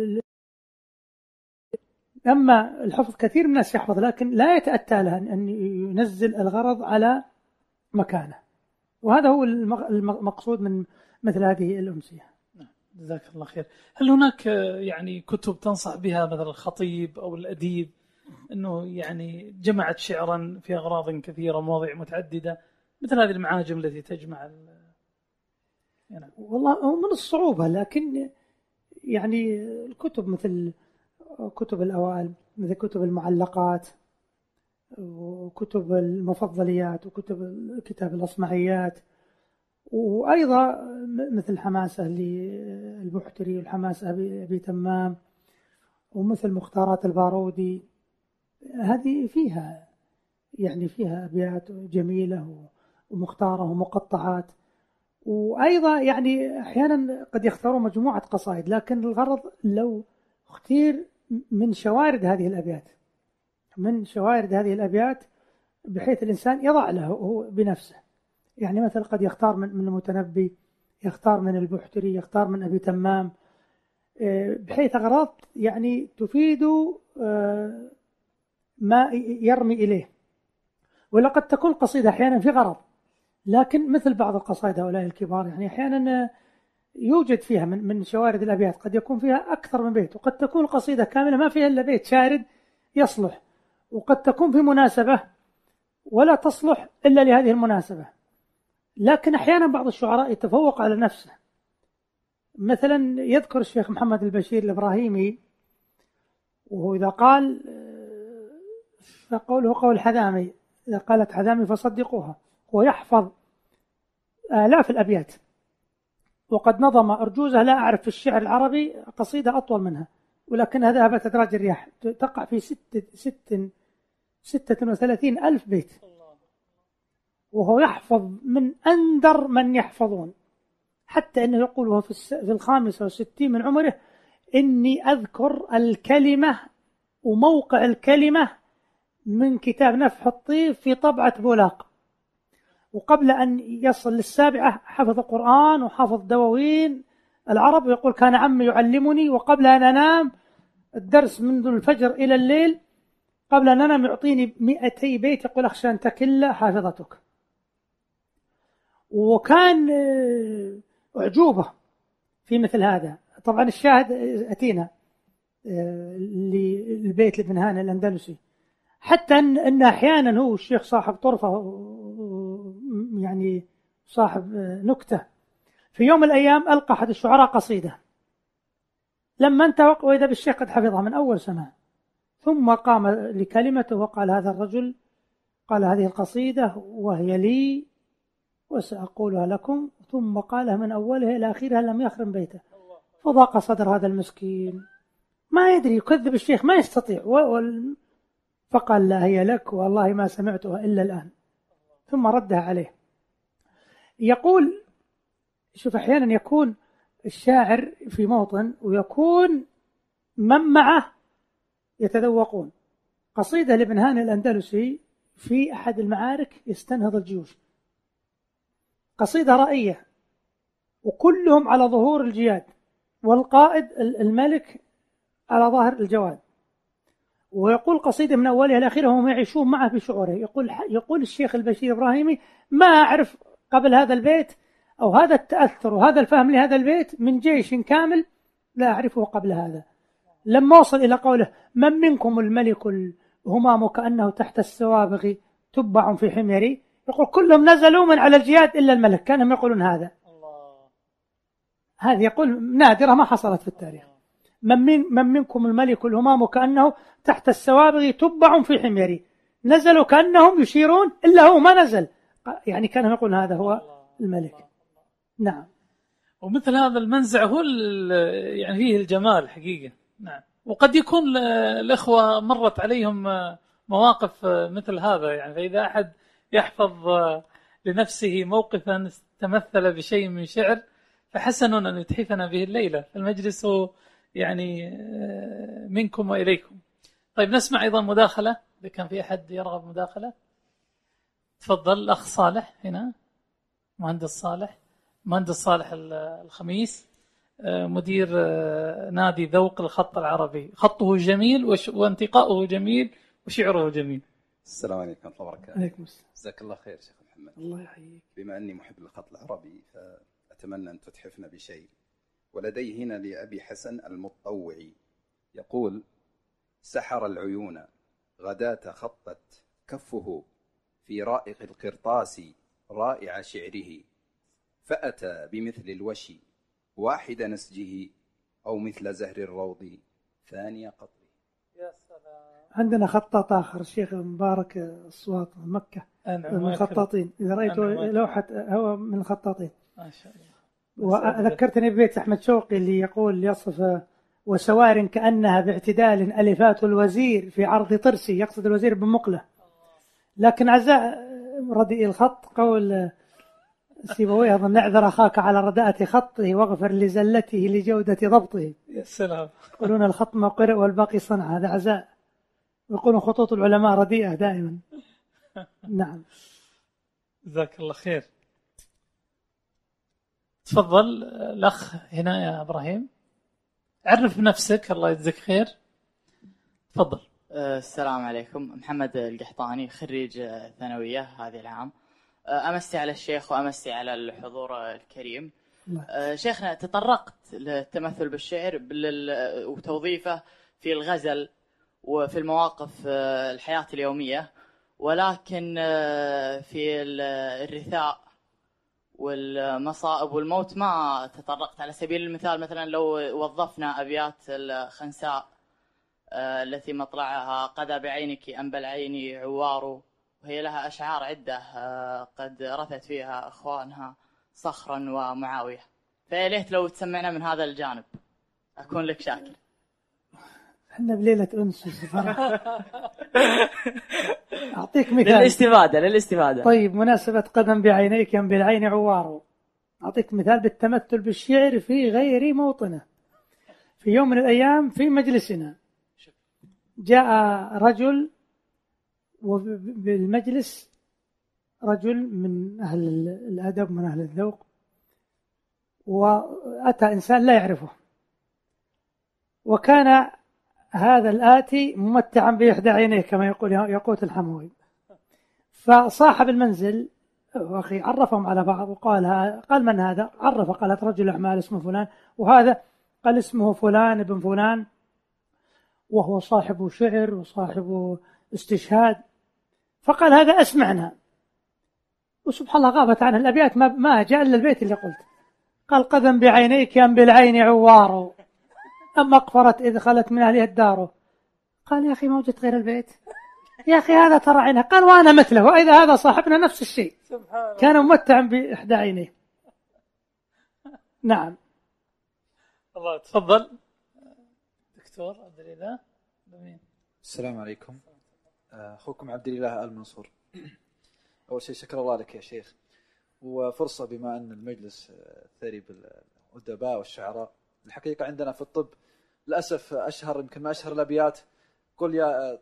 أما الحفظ كثير من الناس يحفظ، لكن لا يتأتى له أن ينزل الغرض على مكانه، وهذا هو المقصود من مثل هذه الأمسية. جزاك الله خير. هل هناك يعني كتب تنصح بها مثل الخطيب أو الأديب أنه يعني جمعت شعرا في أغراض كثيرة مواضيع متعددة، مثل هذه المعاجم التي تجمع يعني والله من الصعوبة، لكن يعني الكتب مثل كتب الأوائل، مثل كتب المعلقات وكتب المفضليات وكتب كتاب الأصمعيات، وأيضا مثل حماسة للبحتري والحماسة أبي تمام، ومثل مختارات البارودي، هذه فيها يعني فيها أبيات جميلة ومختارة ومقطعات. وأيضا يعني أحيانا قد يختاروا مجموعة قصائد، لكن الغرض لو اختير من شوارد هذه الأبيات بحيث الإنسان يضع له هو بنفسه. يعني مثلا قد يختار من المتنبي، يختار من البحتري، يختار من أبي تمام، بحيث أغراض يعني تفيد ما يرمي إليه. ولقد تكون قصيدة أحيانا في غرض، لكن مثل بعض القصائد هؤلاء الكبار يعني أحيانا يوجد فيها من شوارد الأبيات قد يكون فيها أكثر من بيت، وقد تكون قصيدة كاملة ما فيها إلا بيت شارد يصلح، وقد تكون في مناسبة ولا تصلح إلا لهذه المناسبة. لكن أحيانا بعض الشعراء يتفوق على نفسه. مثلا يذكر الشيخ محمد البشير الإبراهيمي، وهو إذا قال فقوله قول حذامي، إذا قالت حذامي فصدقوها، ويحفظ آلاف الأبيات، وقد نظم أرجوزة لا أعرف في الشعر العربي قصيدة أطول منها، ولكنها ذهبت أدراج الرياح، تقع في 36,000 بيت، وهو يحفظ من أندر من يحفظون، حتى أنه يقول وهو في 65 من عمره إني أذكر الكلمة وموقع الكلمة من كتاب نفح الطيف في طبعة بولاق، وقبل أن يصل 7 حفظ القرآن وحفظ دواوين العرب، ويقول كان عمي يعلمني وقبل أن أنام الدرس منذ الفجر إلى الليل، قبل أن أنام يعطيني 200 بيت، يقول أخشى أن تكل حافظتك. وكان أعجوبة في مثل هذا. طبعا الشاهد أتينا للبيت لابن هانئ الأندلسي، حتى أن أحيانا هو الشيخ صاحب طرفة يعني صاحب نكتة. في يوم من الأيام ألقى أحد الشعراء قصيدة، لما انتهى وإذا بالشيخ قد حفظها من أول سماع، ثم قام لكلمته وقال: هذا الرجل قال هذه القصيدة وهي لي وسأقولها لكم، ثم قالها من أولها إلى آخرها لم يخرم بيته. فضاق صدر هذا المسكين، ما يدري، يكذب الشيخ ما يستطيع، فقال: لا هي لك والله ما سمعتها إلا الآن، ثم ردها عليه. يقول شوف، أحيانا يكون الشاعر في موطن ويكون من معه يتذوقون. قصيدة لابن هاني الأندلسي في أحد المعارك يستنهض الجيوش، قصيدة رائية وكلهم على ظهور الجياد، والقائد الملك على ظهر الجواد، ويقول قصيدة من أولها إلى آخرها هم يعيشون معه بشعوره. يقول الشيخ البشير إبراهيمي: ما أعرف قبل هذا البيت أو هذا التأثر وهذا الفهم لهذا البيت من جيش كامل لا أعرفه قبل هذا. لما وصل إلى قوله: من منكم الملك الهمام كأنه تحت السوابغ تبع في حميري، يقول كلهم نزلوا من على الجياد إلا الملك، كانهم يقولون هذا. هذه يقول نادرة ما حصلت في التاريخ. من منكم الملك الهمام كأنه تحت السوابغ تبع في حميري، نزلوا كأنهم يشيرون إلا هو ما نزل، يعني كانهم يقولون هذا هو الملك. نعم. ومثل هذا المنزع هو يعني فيه الجمال حقيقة. نعم. وقد يكون الإخوة مرت عليهم مواقف مثل هذا، يعني فإذا أحد يحفظ لنفسه موقفا تمثل بشيء من شعر فحسن أن يتحفنا به الليلة، المجلس يعني منكم وإليكم. طيب نسمع أيضا مداخلة، إذا كان في أحد يرغب مداخلة. تفضل الأخ صالح هنا، مهندس صالح الخميس، مدير نادي ذوق الخط العربي. خطه جميل وانتقاؤه جميل وشعره جميل. السلام عليكم ورحمة الله وبركاته. عليكم السلام. جزاك الله خير شيخ محمد. الله يحييك. بما أني محب للخط العربي فأتمنى أن تتحفنا بشيء. ولدي هنا لأبي حسن المطوعي يقول: سحر العيون غداة خطت كفه في رائق القرطاس رائع شعره، فأتى بمثل الوشي واحد نسجه أو مثل زهر الروض ثاني قطره. يا سلام. عندنا خطاط آخر الشيخ مبارك الصواط من مكة، من الخطاطين، إذا رأيت لوحة هو من الخطاطين ما شاء الله. وذكرتني ببيت أحمد شوقي اللي يقول يصف: وسوار كأنها باعتدال ألفات الوزير في عرض طرسي، يقصد الوزير بن مقلة. لكن عزاء رديء الخط قول سيبويه: أظن اعذر أخاك على رداءة خطه واغفر لزلته لجودة ضبطه. يا سلام. يقولون الخط ما قرئ والباقي صنع، هذا عزاء. يقولون خطوط العلماء رديئة دائما. نعم. جزاك الله خير. تفضل الأخ هنا يا إبراهيم، عرف بنفسك. الله يجزيك خير. تفضل. السلام عليكم. محمد القحطاني، خريج ثانوية هذه العام. أمسي على الشيخ وأمسي على الحضور الكريم. شيخنا، تطرقت للتمثل بالشعر وتوظيفه في الغزل وفي المواقف الحياة اليومية، ولكن في الرثاء والمصائب والموت ما تطرقت. على سبيل المثال مثلا لو وظفنا أبيات الخنساء التي مطلعها قذى بعينك أنبى العين عوار، وهي لها أشعار عدة قد رثت فيها أخوانها صخرا ومعاوية، فيا ليت لو تسمعنا من هذا الجانب أكون لك شاكر. احنا بليلة أنس صراحة. أعطيك مثال للاستفادة. طيب، مناسبة قدم بعينيك ينبي العين عوار، أعطيك مثال بالتمثل بالشعر في غير موطنه. في يوم من الأيام في مجلسنا جاء رجل، وبالمجلس رجل من أهل الأدب من أهل الذوق، وأتى إنسان لا يعرفه، وكان هذا الآتي ممتعا بإحدى عينيه كما يقول ياقوت الحموي. فصاحب المنزل أخي عرفهم على بعض وقال من هذا؟ عرف، قالت رجل أعمال اسمه فلان، وهذا قال اسمه فلان ابن فلان، وهو صاحب شعر وصاحب استشهاد. فقال هذا أسمعنا. وسبحان الله غابت عنه الأبيات، ما جاء إلا البيت اللي قلت. قال قذا بعينيك أم بالعين عوار، أم أقفرت إذ خلت من أهلها الدار. قال يا أخي ما وجدت غير البيت، يا أخي هذا ترى عينها. قال وأنا مثله، وإذا هذا صاحبنا نفس الشيء، كان ممتعا بإحدى عينيه. نعم. الله تفضل دكتور عبد الإله. السلام عليكم، أخوكم عبد الإله المنصور. أول شيء شكر الله لك يا شيخ، وفرصة بما أن المجلس ثري بالأدباء والشعراء. الحقيقة عندنا في الطب للأسف يمكن ما أشهر الأبيات قل يا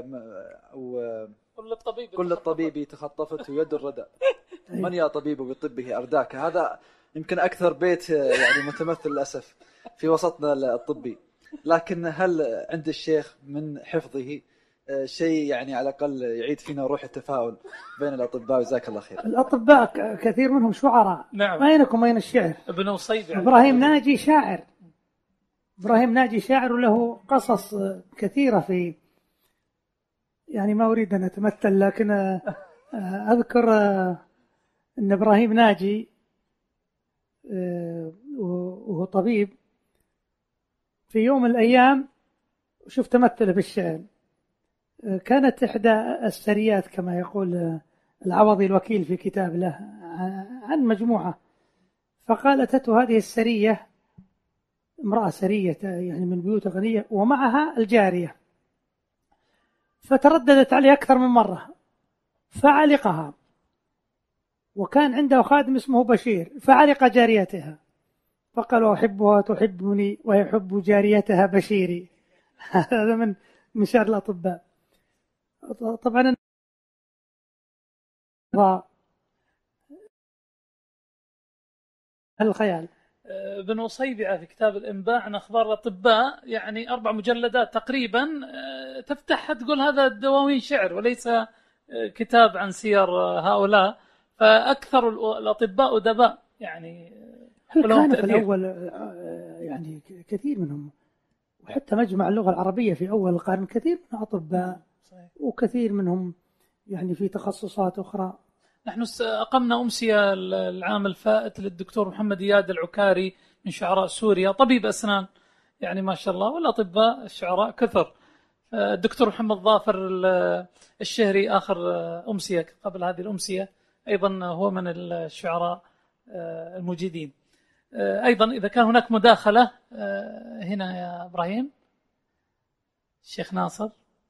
كل الطبيب تخطفت يد الردى، من يا طبيب بطبه أرداك. هذا يمكن أكثر بيت يعني متمثل للأسف في وسطنا الطبي. لكن هل عند الشيخ من حفظه شيء يعني على الأقل يعيد فينا روح التفاؤل بين الأطباء؟ جزاك الله خير. الأطباء كثير منهم شعراء. نعم. أينكم وين الشعر؟ ابن وصيبع إبراهيم ناجي شاعر. إبراهيم ناجي شاعر له قصص كثيرة في، يعني ما أريد أن أتمثل، لكن أذكر أن إبراهيم ناجي وهو طبيب في يوم من الأيام شفت تمثله بالشعر. كانت إحدى السريات كما يقول العوضي الوكيل في كتاب له عن مجموعة، فقالت أتته هذه السرية، امرأة سرية يعني من بيوت غنية، ومعها الجارية، فترددت عليه أكثر من مرة فعلقها، وكان عنده خادم اسمه بشير فعلق جاريتها، فقال أحبها تحبني ويحب جاريتها بشيري. هذا من شعر الأطباء. طبعا الخيال. ابن وصيبعة في كتاب الإنباء عن أخبار الأطباء، يعني 4 مجلدات تقريبا، تفتحها تقول هذا دواوين شعر وليس كتاب عن سير هؤلاء. فأكثر الأطباء أدباء يعني. هل كان في الأول يعني كثير منهم، وحتى مجمع اللغة العربية في أول القرن كثير من أطباء، وكثير منهم يعني في تخصصات أخرى. نحن أقمنا أمسية العام الفائت للدكتور محمد إياد العكاري من شعراء سوريا، طبيب أسنان يعني ما شاء الله، والأطباء الشعراء كثر. الدكتور محمد ظافر الشهري آخر أمسية قبل هذه الأمسية أيضا هو من الشعراء المجيدين. أيضا إذا كان هناك مداخلة هنا يا إبراهيم. الشيخ ناصر.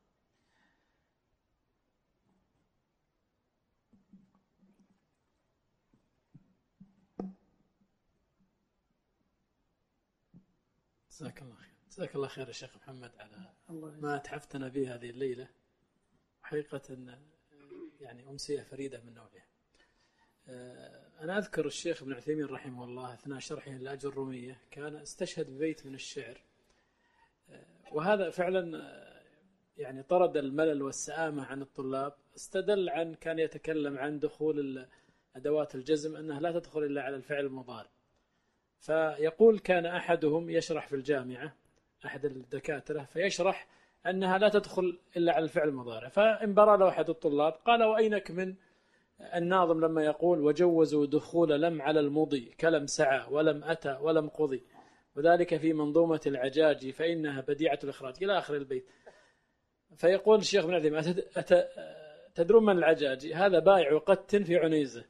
جزاك الله خير. جزاك الله خير يا شيخ محمد على ما أتحفتنا به هذه الليلة. حقيقة يعني أمسية فريدة من نوعها. أنا أذكر الشيخ ابن عثيمين رحمه الله أثناء شرحه للآج الرومية كان استشهد ببيت من الشعر، وهذا فعلا يعني طرد الملل والسآمة عن الطلاب. استدل عن كان يتكلم عن دخول أدوات الجزم أنها لا تدخل إلا على الفعل المضارع. فيقول كان أحدهم يشرح في الجامعة، أحد الدكاترة، فيشرح أنها لا تدخل إلا على الفعل المضارع. فانبرى له أحد الطلاب قال وأينك من الناظم لما يقول وجوزوا دخول لم على المضي كلم سعى ولم أتى ولم قضي، وذلك في منظومة العجاج فإنها بديعة الإخراج إلى آخر البيت. فيقول الشيخ بن عثيمين تدرون من العجاج؟ هذا بائع قت في عنيزة.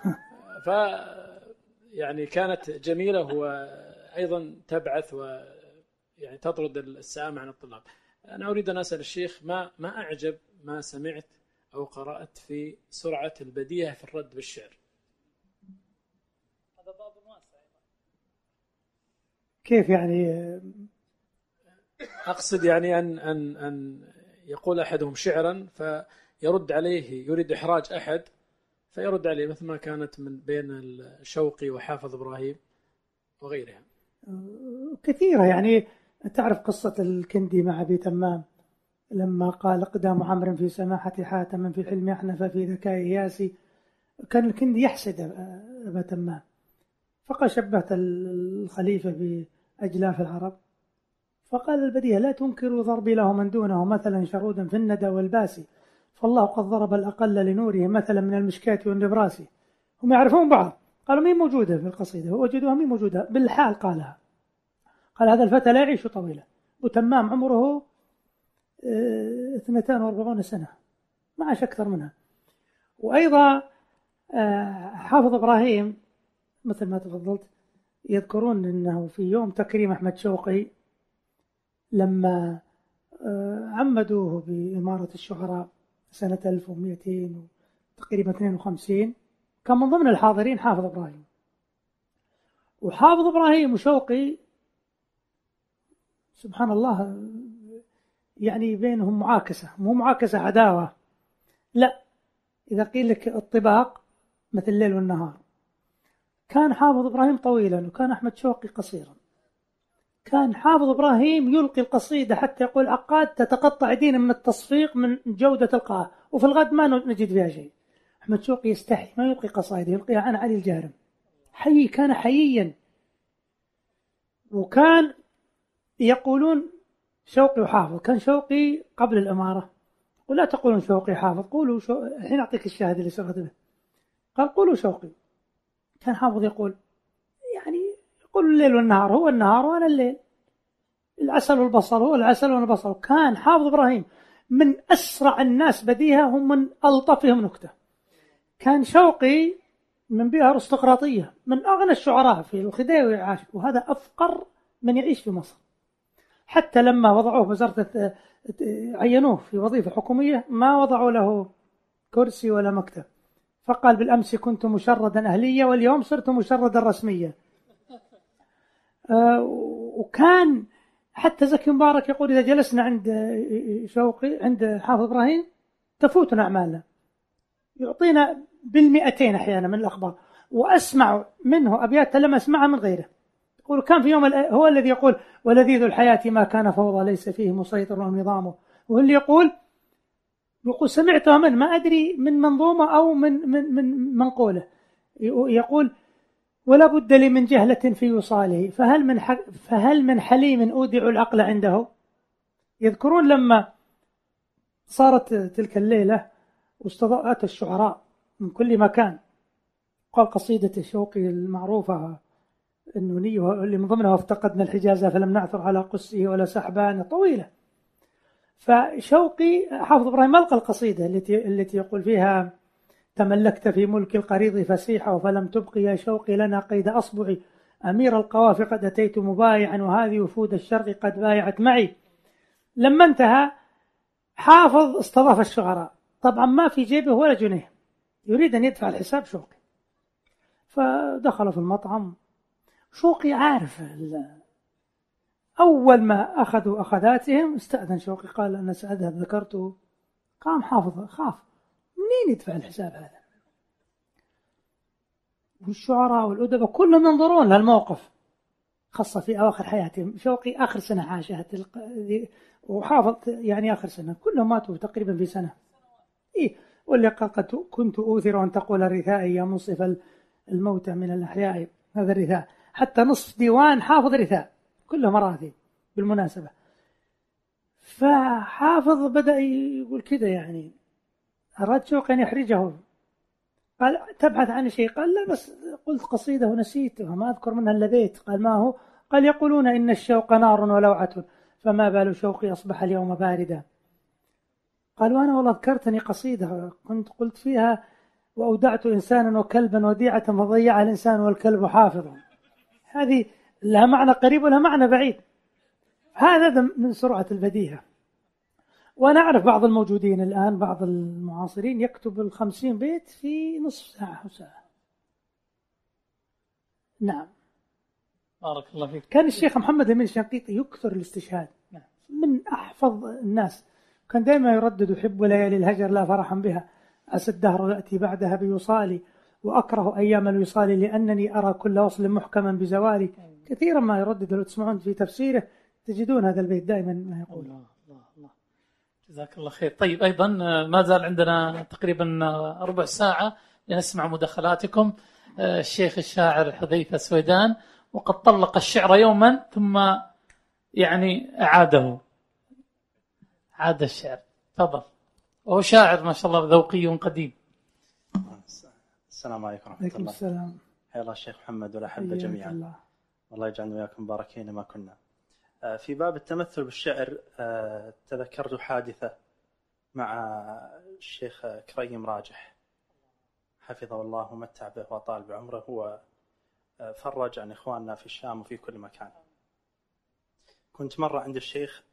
يعني كانت جميلة، وأيضا تبعث ويعني تطرد السآمة عن الطلاب. أنا أريد أن أسأل الشيخ ما أعجب ما سمعت أو قرأت في سرعة البديهة في الرد بالشعر؟ هذا باب واسع. كيف يعني؟ أقصد يعني أن يقول أحدهم شعرا فيرد عليه، يريد إحراج أحد فيرد عليه، مثل ما كانت من بين الشوقي وحافظ إبراهيم وغيرها كثيرة. يعني تعرف قصة الكندي مع أبي تمام لما قال اقدام عمرو في سماحة حاتم في حلم أحنف في ذكاء ياسي، كان الكندي يحسد أبا تمام، فقال شبهت الخليفة بأجلاف العرب، فقال البديهة لا تنكروا ضربي له من دونه مثلا شرودا في الندى والباسي، فالله قد ضرب الأقل لنوره مثلا من المشكاة والنبراس. هم يعرفون بعض، قالوا مين موجودة في القصيدة، وجدوها مين موجودة بالحال قالها. قال هذا الفتى لا يعيش طويلا، وتمام عمره 42 سنة، ما عاش أكثر منها. وأيضا حافظ إبراهيم مثل ما تفضلت يذكرون أنه في يوم تكريم أحمد شوقي لما عمدوه بإمارة الشعراء سنة 1200 تقريبا 52، كان من ضمن الحاضرين حافظ إبراهيم. وحافظ إبراهيم وشوقي سبحان الله يعني بينهم معاكسة، مو معاكسة عداوة، لا، إذا قيل لك الطباق مثل الليل والنهار. كان حافظ إبراهيم طويلا وكان أحمد شوقي قصيرا. كان حافظ إبراهيم يلقي القصيدة حتى يقول عقاد تتقطع ايدينا من التصفيق من جودة القاء، وفي الغد ما نجد فيها شيء. أحمد شوقي يستحي ما يلقي قصائده، يلقيها عن علي الجارم. حي، كان حييا. وكان يقولون شوقي وحافظ. كان شوقي قبل الإمارة، ولا تقولون شوقي حافظ، قولوا الحين أعطيك الشاهد اللي سرت به. قال قولوا شوقي. كان حافظ يقول يعني يقول الليل والنهار، هو النهار وأنا الليل، العسل والبصل هو العسل وأنا البصل. كان حافظ إبراهيم من أسرع الناس بديهة ومن ألطفهم نكتة. كان شوقي من بيئة أرستقراطية، من أغنى الشعراء في الخديوي عاشق، وهذا أفقر من يعيش في مصر. حتى لما وضعوه وزارة عينوه في وظيفة حكومية ما وضعوا له كرسي ولا مكتب، فقال بالأمس كنت مشردا أهلية واليوم صرت مشردا رسميا. وكان حتى زكي مبارك يقول إذا جلسنا عند شوقي عند حافظ إبراهيم تفوتنا أعمالنا، يعطينا بالمئتين أحيانا من الأخبار، وأسمع منه أبيات لم أسمعها من غيره. يقول كان في يوم هو الذي يقول ولذيذ الحياة ما كان فوضى ليس فيه مسيطر ونظامه، واللي يقول سمعتها من ما أدري من منظومة أو من منقولة، يقول ولا بد لي من جهلة في وصاله فهل من حليم أودع العقل عنده. يذكرون لما صارت تلك الليلة واستضاءت الشعراء من كل مكان، قال قصيدة شوقي المعروفة النونية اللي من ضمنها افتقدنا الحجاز فلم نعثر على قسه ولا سحبان، طويلة. فشوقي حافظ إبراهيم ألقى القصيدة التي يقول فيها تملكت في ملك القريض فسيحة فلم تبقي يا شوقي لنا قيد أصبعي، أمير القوافي قد أتيت مبايعا وهذه وفود الشرق قد بايعت معي. لما انتهى حافظ استضاف الشعراء، طبعا ما في جيبه ولا جنيه، يريد أن يدفع الحساب شوقي. فدخلوا في المطعم، شوقي عارف أول ما أخذوا أخذاتهم استأذن شوقي، قال أنا سأذهب ذكرته. قام حافظ خاف منين يدفع الحساب هذا، والشعراء والأدباء كلهم ينظرون للموقف، خاصة في أواخر حياتهم. شوقي آخر سنة عاشها وحافظ يعني آخر سنة، كلهم ماتوا تقريبا في سنة. إيه، واللي قد كنت أوثر أن تقول الرثاء يا منصف الموتى من الأحياء، هذا الرثاء حتى نصف ديوان حافظ رثاء كله مراثي بالمناسبة. فحافظ بدأ يقول كده يعني أراد شوقي أن يحرجه، قال تبحث عن شيء؟ قال لا بس قلت قصيدة ونسيتها ما أذكر منها إلا بيت. قال ما هو؟ قال يقولون إن الشوق نار ولوعة فما بال شوقي أصبح اليوم باردا. قال وأنا والله ذكرتني قصيدة كنت قلت فيها وأودعت إنسانا وكلبا وديعة فضيع الإنسان والكلب حافظا. هذه لها معنى قريب ولها معنى بعيد. هذا من سرعة البديهة. وأنا أعرف بعض الموجودين الآن بعض المعاصرين يكتب 50 بيت في نصف ساعة أو ساعة. نعم بارك الله فيك. كان الشيخ محمد أمين الشنقيطي يكثر الاستشهاد، من أحفظ الناس، كان دائما يردد حب ليالي الهجر لا فرحا بها، أسى الدهر يأتي بعدها بوصالي وأكره أيام الوصال لأنني أرى كل وصل محكما بزوالي. كثيرا ما يردد، لو تسمعون في تفسيره تجدون هذا البيت دائما ما يقول. الله جزاك الله خير. طيب أيضا ما زال عندنا تقريبا ربع ساعة لنسمع مداخلاتكم. الشيخ الشاعر حذيفة سويدان وقد طلق الشعر يوما ثم يعني عاد الشعر. تفضل وهو شاعر ما شاء الله ذوقي قديم. السلام عليكم ورحمة عليكم الله. السلام. حيا الله الشيخ محمد والأحبة حياك جميعا. الله. والله يجعلنا وياكم مباركين ما كنا. في باب التمثل بالشعر تذكرت حادثة مع الشيخ كريم راجح حفظه الله ومتع به وطال بعمره، هو فرج عن إخواننا في الشام وفي كل مكان. كنت مرة عند الشيخ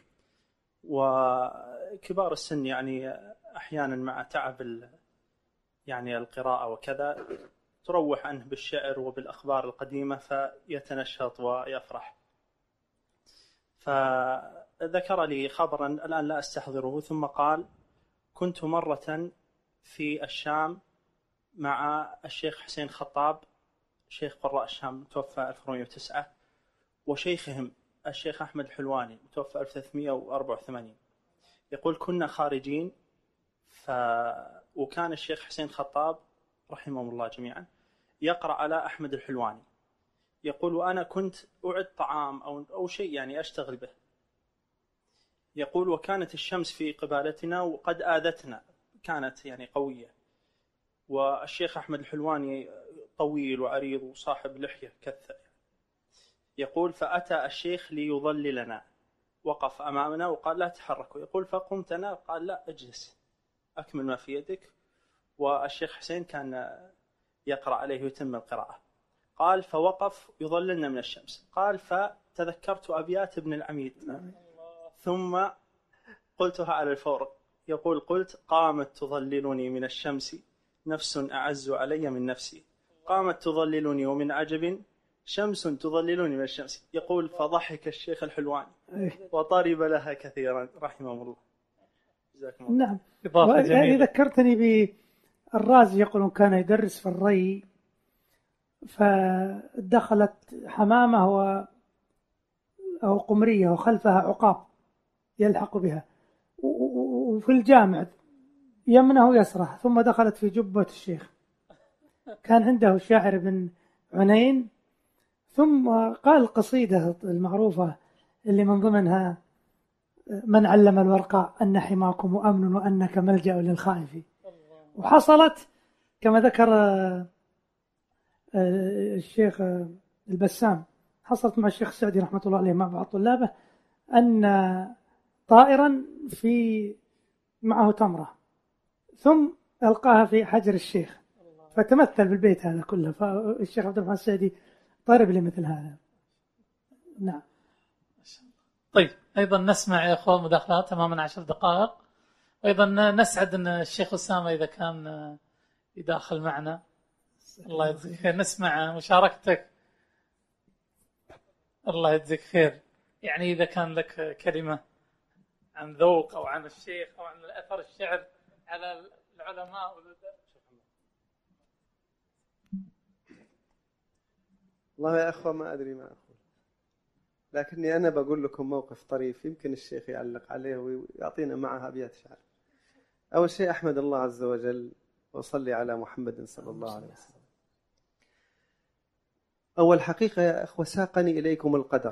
وكبار السن يعني أحيانا مع تعب يعني القراءة وكذا تروح عنه بالشعر وبالأخبار القديمة فيتنشط ويفرح. فذكر لي خبرا الآن لا أستحضره، ثم قال: كنت مرة في الشام مع الشيخ حسين خطاب شيخ قراء الشام توفى 1409، وشيخهم الشيخ أحمد الحلواني توفى 1384. يقول: كنا خارجين وكان الشيخ حسين خطاب رحمهم الله جميعا يقرأ على أحمد الحلواني. يقول: وأنا كنت أعد طعام أو شيء يعني أشتغل به. يقول: وكانت الشمس في قبالتنا وقد آذتنا، كانت يعني قوية، والشيخ أحمد الحلواني طويل وعريض وصاحب لحية كثة. يقول: فأتى الشيخ ليظللنا، وقف أمامنا وقال: لا تحركوا. يقول: فقمت أنا، قال: لا اجلس أكمل ما في يدك. والشيخ حسين كان يقرأ عليه ويتم القراءة. قال: فوقف يظللنا من الشمس. قال: فتذكرت أبيات ابن العميد ثم قلتها على الفور. يقول: قلت: قامت تظللني من الشمس نفس أعز علي من نفسي، قامت تظللني ومن عجب شمس تظللني من الشمس. يقول: فضحك الشيخ الحلواني وطرب لها كثيرا رحمه الله. جزاكم الله. نعم. إضافة جميلة. ذكرتني بالرازي، يقولون كان يدرس في الري، فدخلت حمامة أو قمرية وخلفها عقاب يلحق بها، وفي الجامع يمنه ويسره، ثم دخلت في جبة الشيخ. كان عنده الشاعر بن عنين، ثم قال القصيدة المعروفة اللي من ضمنها: من علم الورقاء أن حماكم أمن وأنك ملجأ للخائف. وحصلت كما ذكر الشيخ البسام، حصلت مع الشيخ السعدي رحمة الله عليه مع بعض طلابه أن طائرا معه تمرة ثم ألقاها في حجر الشيخ، فتمثل بالبيت هذا كله. فالشيخ عبد الرحمن السعدي طرب لي مثل هذا. نعم. طيب، أيضا نسمع يا أخوان مداخلات تماما 10 دقائق، وأيضا نسعد أن الشيخ أسامة إذا كان يداخل معنا. الله يجزيك خير، نسمع مشاركتك. الله يجزيك خير. يعني إذا كان لك كلمة عن ذوق أو عن الشيخ أو عن أثر الشعر على العلماء. والله يا أخوة ما أدري ما أقول، لكني أنا بقول لكم موقف طريف يمكن الشيخ يعلق عليه ويعطينا معها أبيات شعر. أول شيء أحمد الله عز وجل وصلي على محمد صلى الله عليه وسلم. أول حقيقة يا أخوة، ساقني إليكم القدر،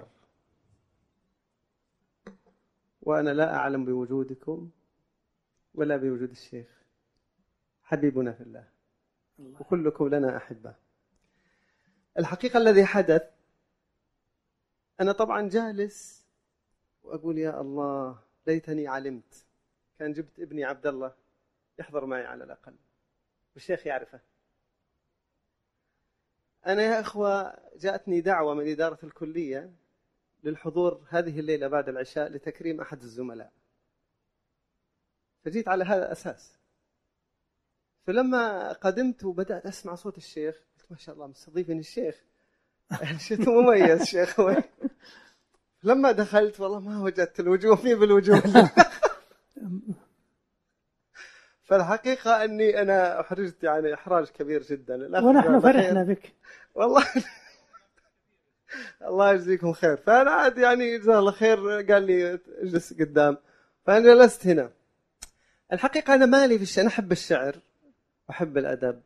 وأنا لا أعلم بوجودكم ولا بوجود الشيخ حبيبنا في الله، وكلكم لنا أحبة. الحقيقة الذي حدث، أنا طبعا جالس وأقول يا الله ليتني علمت، كان جبت ابني عبد الله يحضر معي على الأقل والشيخ يعرفه. أنا يا أخوة جاءتني دعوة من إدارة الكلية للحضور هذه الليلة بعد العشاء لتكريم أحد الزملاء، فجيت على هذا الأساس. فلما قدمت وبدأت أسمع صوت الشيخ قلت ما شاء الله مستضيفني الشيخ، يعني شيء مميز شيخ. لما دخلت والله ما وجدت الوجوه فيه بالوجوه. فالحقيقة أني أنا أحرجت يعني إحراج كبير جدا، ونحن فرحنا بك والله. الله يجزيكم خير. فأنا عاد يعني جزاه الله خير، قال لي اجلس قدام، فأنا جلست هنا. الحقيقة أنا مالي في الشعر، أنا أحب الشعر وأحب الأدب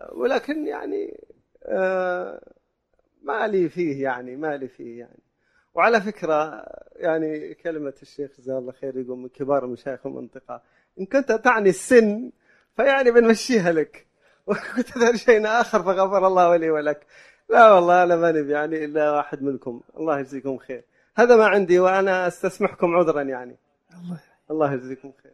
ولكن يعني مالي فيه يعني وعلى فكرة يعني كلمة الشيخ جزاه الله خير يقول من كبار مشايخ المنطقة، إن كنت تعني السن فيعني بنمشيها لك، وكنت تعني شيء آخر فغفر الله لي ولك. لا والله أنا ما نبي يعني إلا واحد منكم، الله يجزيكم خير. هذا ما عندي وأنا استسمحكم عذرا يعني. الله يجزيكم خير.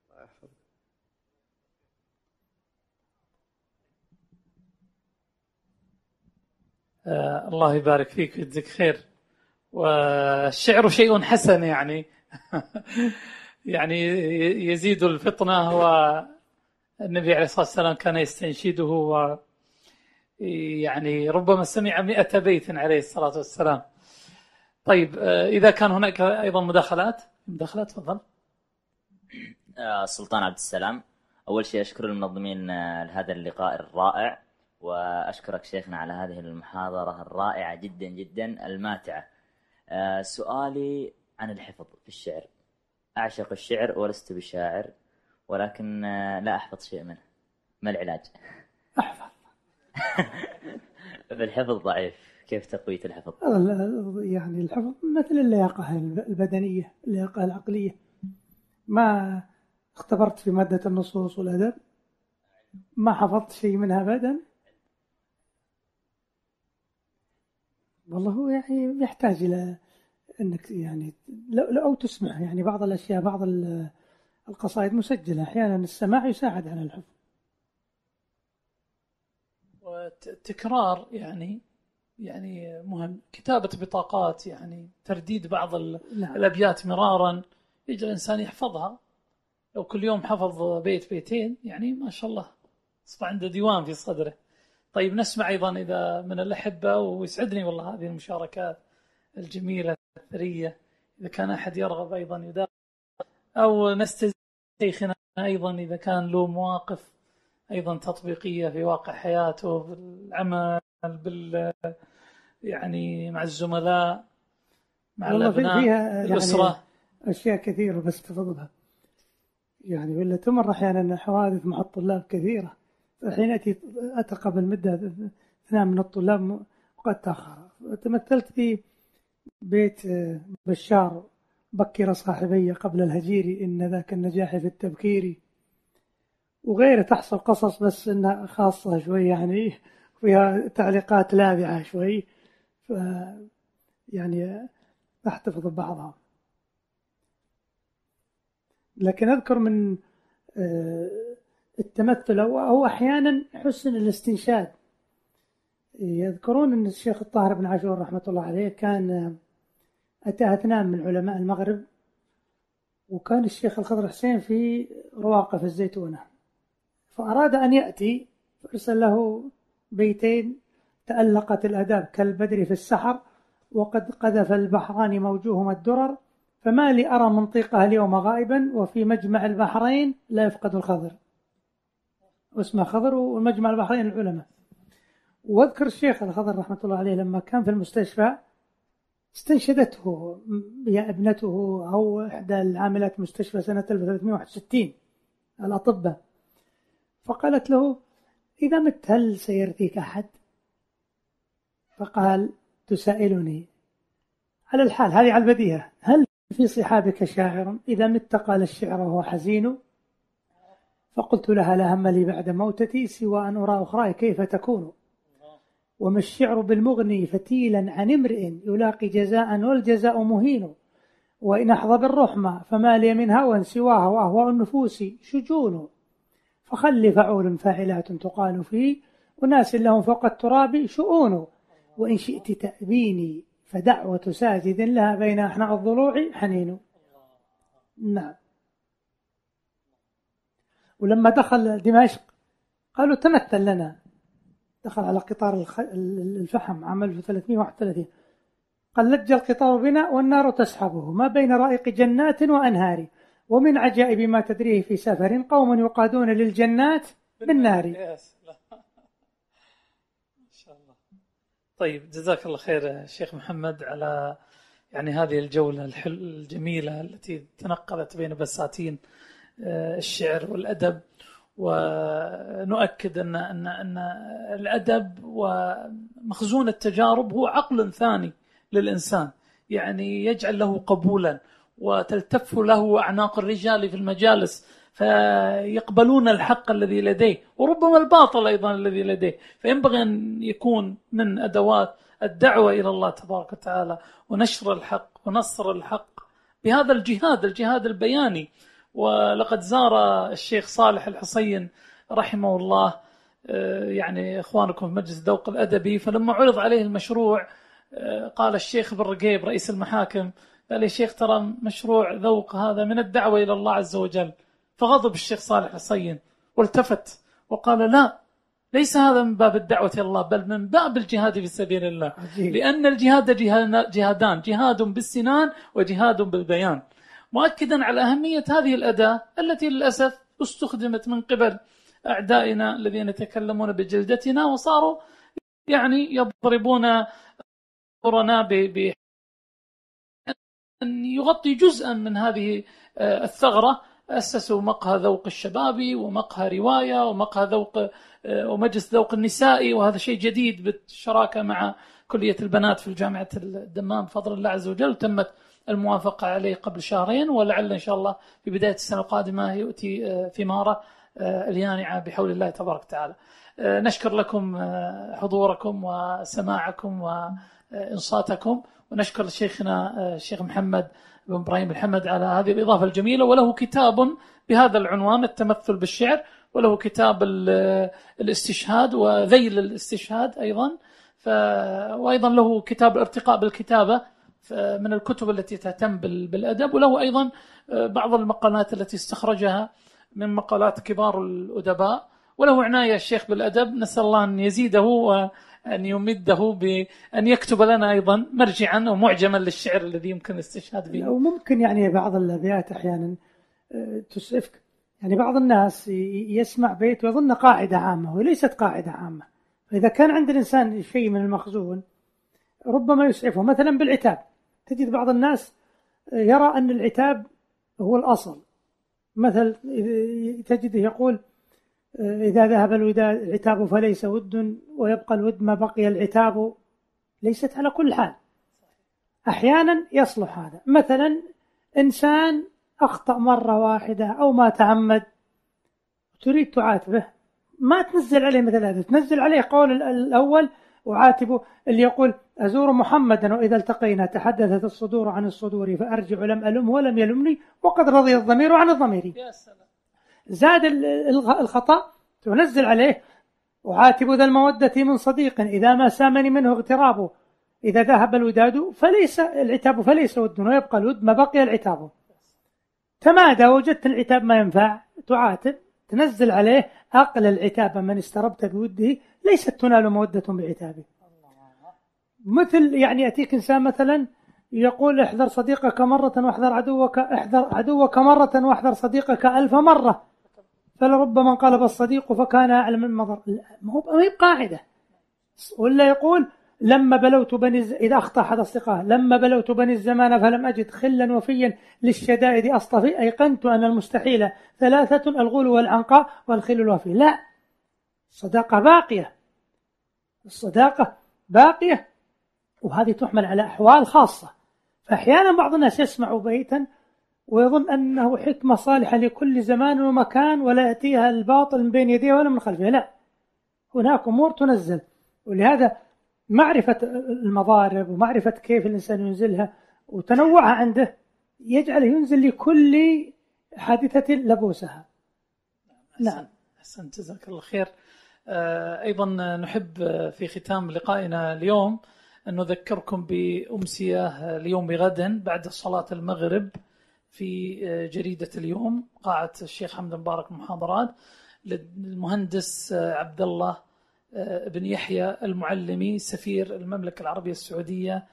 الله يبارك فيك ويجزيك خير. والشعر شيء حسن يعني يعني يزيد الفطنة، والنبي عليه الصلاة والسلام كان يستنشده، يعني ربما سمع 100 بيت عليه الصلاة والسلام. طيب إذا كان هناك أيضا مداخلات تفضل. سلطان عبد السلام. أول شيء أشكر المنظمين لهذا اللقاء الرائع، وأشكرك شيخنا على هذه المحاضرة الرائعة جدا جدا الماتعة. سؤالي عن الحفظ في الشعر. أعشق الشعر ولست بشاعر، ولكن لا أحفظ شيء منه، ما العلاج؟ أحفظ. بالحفظ ضعيف، كيف تقوية الحفظ؟ يعني الحفظ مثل اللياقة البدنية، اللياقة العقلية. ما اختبرت في مادة النصوص والأدب، ما حفظت شيء منها أبدا. والله هو يعني يحتاج إلى أنك يعني لو تسمع يعني بعض الأشياء، بعض القصائد مسجلة، أحيانا السماع يساعد على الحفظ. والتكرار يعني مهم. كتابة بطاقات، يعني ترديد بعض الأبيات مرارا يجعل الإنسان يحفظها. لو كل يوم حفظ بيت بيتين يعني ما شاء الله أصبح عنده ديوان في صدره. طيب نسمع أيضا إذا من الأحبة، ويسعدني والله هذه المشاركات الجميلة الثرية، إذا كان أحد يرغب أيضا يدافع، أو نستزيد شيخنا أيضا إذا كان له مواقف أيضا تطبيقية في واقع حياته، بالعمل، يعني مع الزملاء، مع الأبناء، الأسرة. يعني أشياء كثيرة بس تفضلها يعني، ولا تمر أحيانا حوادث مع الطلاب كثيرة، فحين أتى قبل مدة 2 من الطلاب وقد تأخر. تمثلت في بيت بشار: بكر صاحبي قبل الهجير، إن ذاك النجاح في التبكير، وغيره. تحصل قصص بس إنها خاصة شوي يعني، فيها تعليقات لاذعة شوي، يعني أحتفظ ببعضها. لكن أذكر من التمثل أو أحيانا حسن الاستنشاد. يذكرون أن الشيخ الطاهر بن عاشور رحمة الله عليه كان أتاه 2 من علماء المغرب، وكان الشيخ الخضر حسين في رواقة في الزيتونة، فأراد أن يأتي، فأرسل له بيتين: تألقت الأداب كالبدر في السحر، وقد قذف البحران موجوهما الدرر، فما لي أرى منطقها اليوم غائبا، وفي مجمع البحرين لا يفقد الخضر. واسمه خضر، والمجمع البحرين العلماء. واذكر الشيخ الخضر رحمة الله عليه لما كان في المستشفى استنشدته يا ابنته أو إحدى العاملات المستشفى سنة 1361 الأطباء، فقالت له: إذا مت هل سيرثيك أحد؟ فقال: تسائلني على الحال هذه، على البديهة: هل في صحابك شاعر إذا مت قال الشعر وهو حزين؟ فقلت لها: لا هم لي بعد موتتي سوى أن أرى أخراي كيف تكون، وما الشعر بالمغني فتيلا عن امرئ يلاقي جزاء والجزاء مهين، وإن أحظى بالرحمة فما لي من هوى سواها وأهواء النفوس شجون، فخل فعول فاعلات تقال فيه وناس لهم فوق التراب شؤون، وإن شئت تأبيني فدعوة ساجد لها بين أحناء الضلوع حنين. نعم. ولما دخل دمشق قالوا: تمثل لنا. دخل على قطار الفحم عام 1331، قال: لج القطار بنا والنار تسحبه ما بين رائق جنات وأنهار، ومن عجائب ما تدريه في سفر قوم يقادون للجنات بالنار. ما شاء الله. طيب جزاك الله خير شيخ محمد على يعني هذه الجولة الجميلة التي تنقلت بين بساتين الشعر والأدب. ونؤكد أن الأدب ومخزون التجارب هو عقل ثاني للإنسان، يعني يجعل له قبولا، وتلتف له أعناق الرجال في المجالس فيقبلون الحق الذي لديه، وربما الباطل أيضا الذي لديه. فينبغي أن يكون من أدوات الدعوة إلى الله تبارك وتعالى ونشر الحق ونصر الحق بهذا الجهاد البياني. ولقد زار الشيخ صالح الحصين رحمه الله يعني إخوانكم في مجلس الذوق الأدبي، فلما عرض عليه المشروع قال الشيخ بن رقيب رئيس المحاكم، قال لي شيخ ترى مشروع ذوق هذا من الدعوة إلى الله عز وجل. فغضب الشيخ صالح الحصين والتفت وقال لا، ليس هذا من باب الدعوة إلى الله، بل من باب الجهاد في سبيل الله. لأن الجهاد جهادان، جهاد بالسنان وجهاد بالبيان، مؤكدا على أهمية هذه الأداة التي للأسف استخدمت من قبل أعدائنا الذين يتكلمون بجلدتنا، وصاروا يعني يضربون ظهورنا أن يغطي جزءا من هذه الثغرة. أسسوا مقهى ذوق الشبابي ومقهى رواية ومقهى ذوق ومجلس ذوق النسائي، وهذا شيء جديد بالشراكة مع كلية البنات في الجامعة الدمام بفضل الله عز وجل، تمت الموافقة عليه قبل شهرين، ولعل إن شاء الله في بداية السنة القادمة يؤتي ثماره اليانعة بحول الله تبارك وتعالى. نشكر لكم حضوركم وسماعكم وإنصاتكم، ونشكر شيخنا الشيخ محمد بن إبراهيم الحمد على هذه الإضافة الجميلة. وله كتاب بهذا العنوان التمثل بالشعر، وله كتاب الاستشهاد وذيل الاستشهاد أيضا، وأيضا له كتاب الارتقاء بالكتابة من الكتب التي تهتم بالأدب، وله أيضا بعض المقالات التي استخرجها من مقالات كبار الأدباء، وله عناية الشيخ بالأدب. نسأل الله أن يزيده وأن يمده بأن يكتب لنا أيضا مرجعا ومعجما للشعر الذي يمكن الاستشهاد به. وممكن يعني بعض الأبيات أحيانا تسعفك، يعني بعض الناس يسمع بيت ويظن قاعدة عامة وليست قاعدة عامة، فإذا كان عند الإنسان شيء من المخزون ربما يسعفه. مثلا بالعتاب، تجد بعض الناس يرى أن العتاب هو الأصل، مثل تجده يقول إذا ذهب العتاب فليس ود، ويبقى الود ما بقي العتاب. ليست على كل حال، أحيانا يصلح هذا. مثلا إنسان أخطأ مرة واحدة أو ما تعمد، تريد تعاتبه، ما تنزل عليه مثل هذا، تنزل عليه قول الأول وعاتبه اللي يقول أزور محمدا وإذا التقينا تحدثت الصدور عن الصدور فأرجع لم ألمه ولم يلمني وقد رضي الضمير عن الضمير. زاد الخطأ تنزل عليه وعاتب ذا المودة من صديق إذا ما سامني منه اغترابه، إذا ذهب الوداد فليس العتاب فليس ود ويبقى الود ما بقي العتاب. تمادى وجدت العتاب ما ينفع تعاتب، تنزل عليه أقل العتاب من استربت بوده ليست تنال مودة بعتابه. مثل يعني يأتيك إنسان مثلا يقول احذر صديقك مرة واحذر عدوك، احذر عدوك مرة واحذر صديقك 1000 مرة، فلربما انقلب الصديق فكان أعلم من مضر. ما هي قاعدة. ولا يقول لما بلوت إذا أخطأ أحد أصدقائه لما بلوت بني الزمان فلم أجد خلا وفيا للشدائد أصطفي، أيقنت أن المستحيل 3 الغول والعنقاء والخل الوفي. لا، الصداقة باقية، الصداقة باقية، وهذه تحمل على أحوال خاصة. فأحيانا بعض الناس يسمع بيتا ويظن أنه حكمة صالحة لكل زمان ومكان ولا يأتيها الباطل من بين يديه ولا من خلفه. لا، هناك أمور تنزل، ولهذا معرفة المضارب ومعرفة كيف الإنسان ينزلها وتنوعها عنده يجعل ينزل لكل حادثة لبوسها. نعم، أحسنت، جزاك الله خير. أيضا نحب في ختام لقائنا اليوم أن نذكركم بأمسية اليوم غدا بعد صلاة المغرب في جريدة اليوم قاعة الشيخ حمد مبارك المحاضرات للمهندس عبد الله بن يحيى المعلمي سفير المملكة العربية السعودية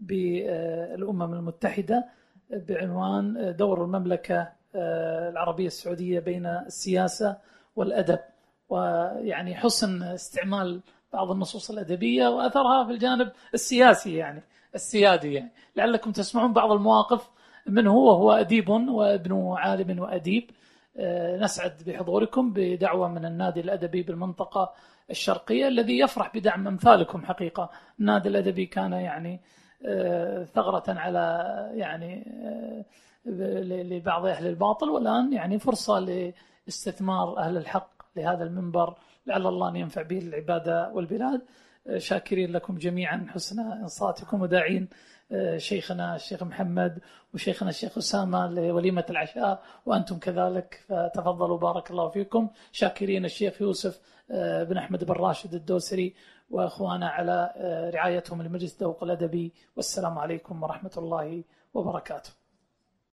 بالأمم المتحدة بعنوان دور المملكة العربية السعودية بين السياسة والأدب، ويعني حسن استعمال بعض النصوص الأدبية وأثرها في الجانب السياسي يعني السيادي. يعني لعلكم تسمعون بعض المواقف منه، وهو أديب وابن عالم وأديب. نسعد بحضوركم بدعوة من النادي الأدبي بالمنطقة الشرقية الذي يفرح بدعم أمثالكم. حقيقة النادي الأدبي كان يعني ثغرة على يعني لبعض أهل الباطل، والآن يعني فرصة لاستثمار أهل الحق لهذا المنبر، لعل الله أن ينفع به العبادة والبلاد. شاكرين لكم جميعا حسن إنصاتكم، وداعين شيخنا الشيخ محمد وشيخنا الشيخ أسامة لوليمة العشاء، وأنتم كذلك فتفضلوا بارك الله فيكم. شاكرين الشيخ يوسف بن أحمد بن راشد الدوسري وأخوانا على رعايتهم لمجلس الذوق الأدبي، والسلام عليكم ورحمة الله وبركاته.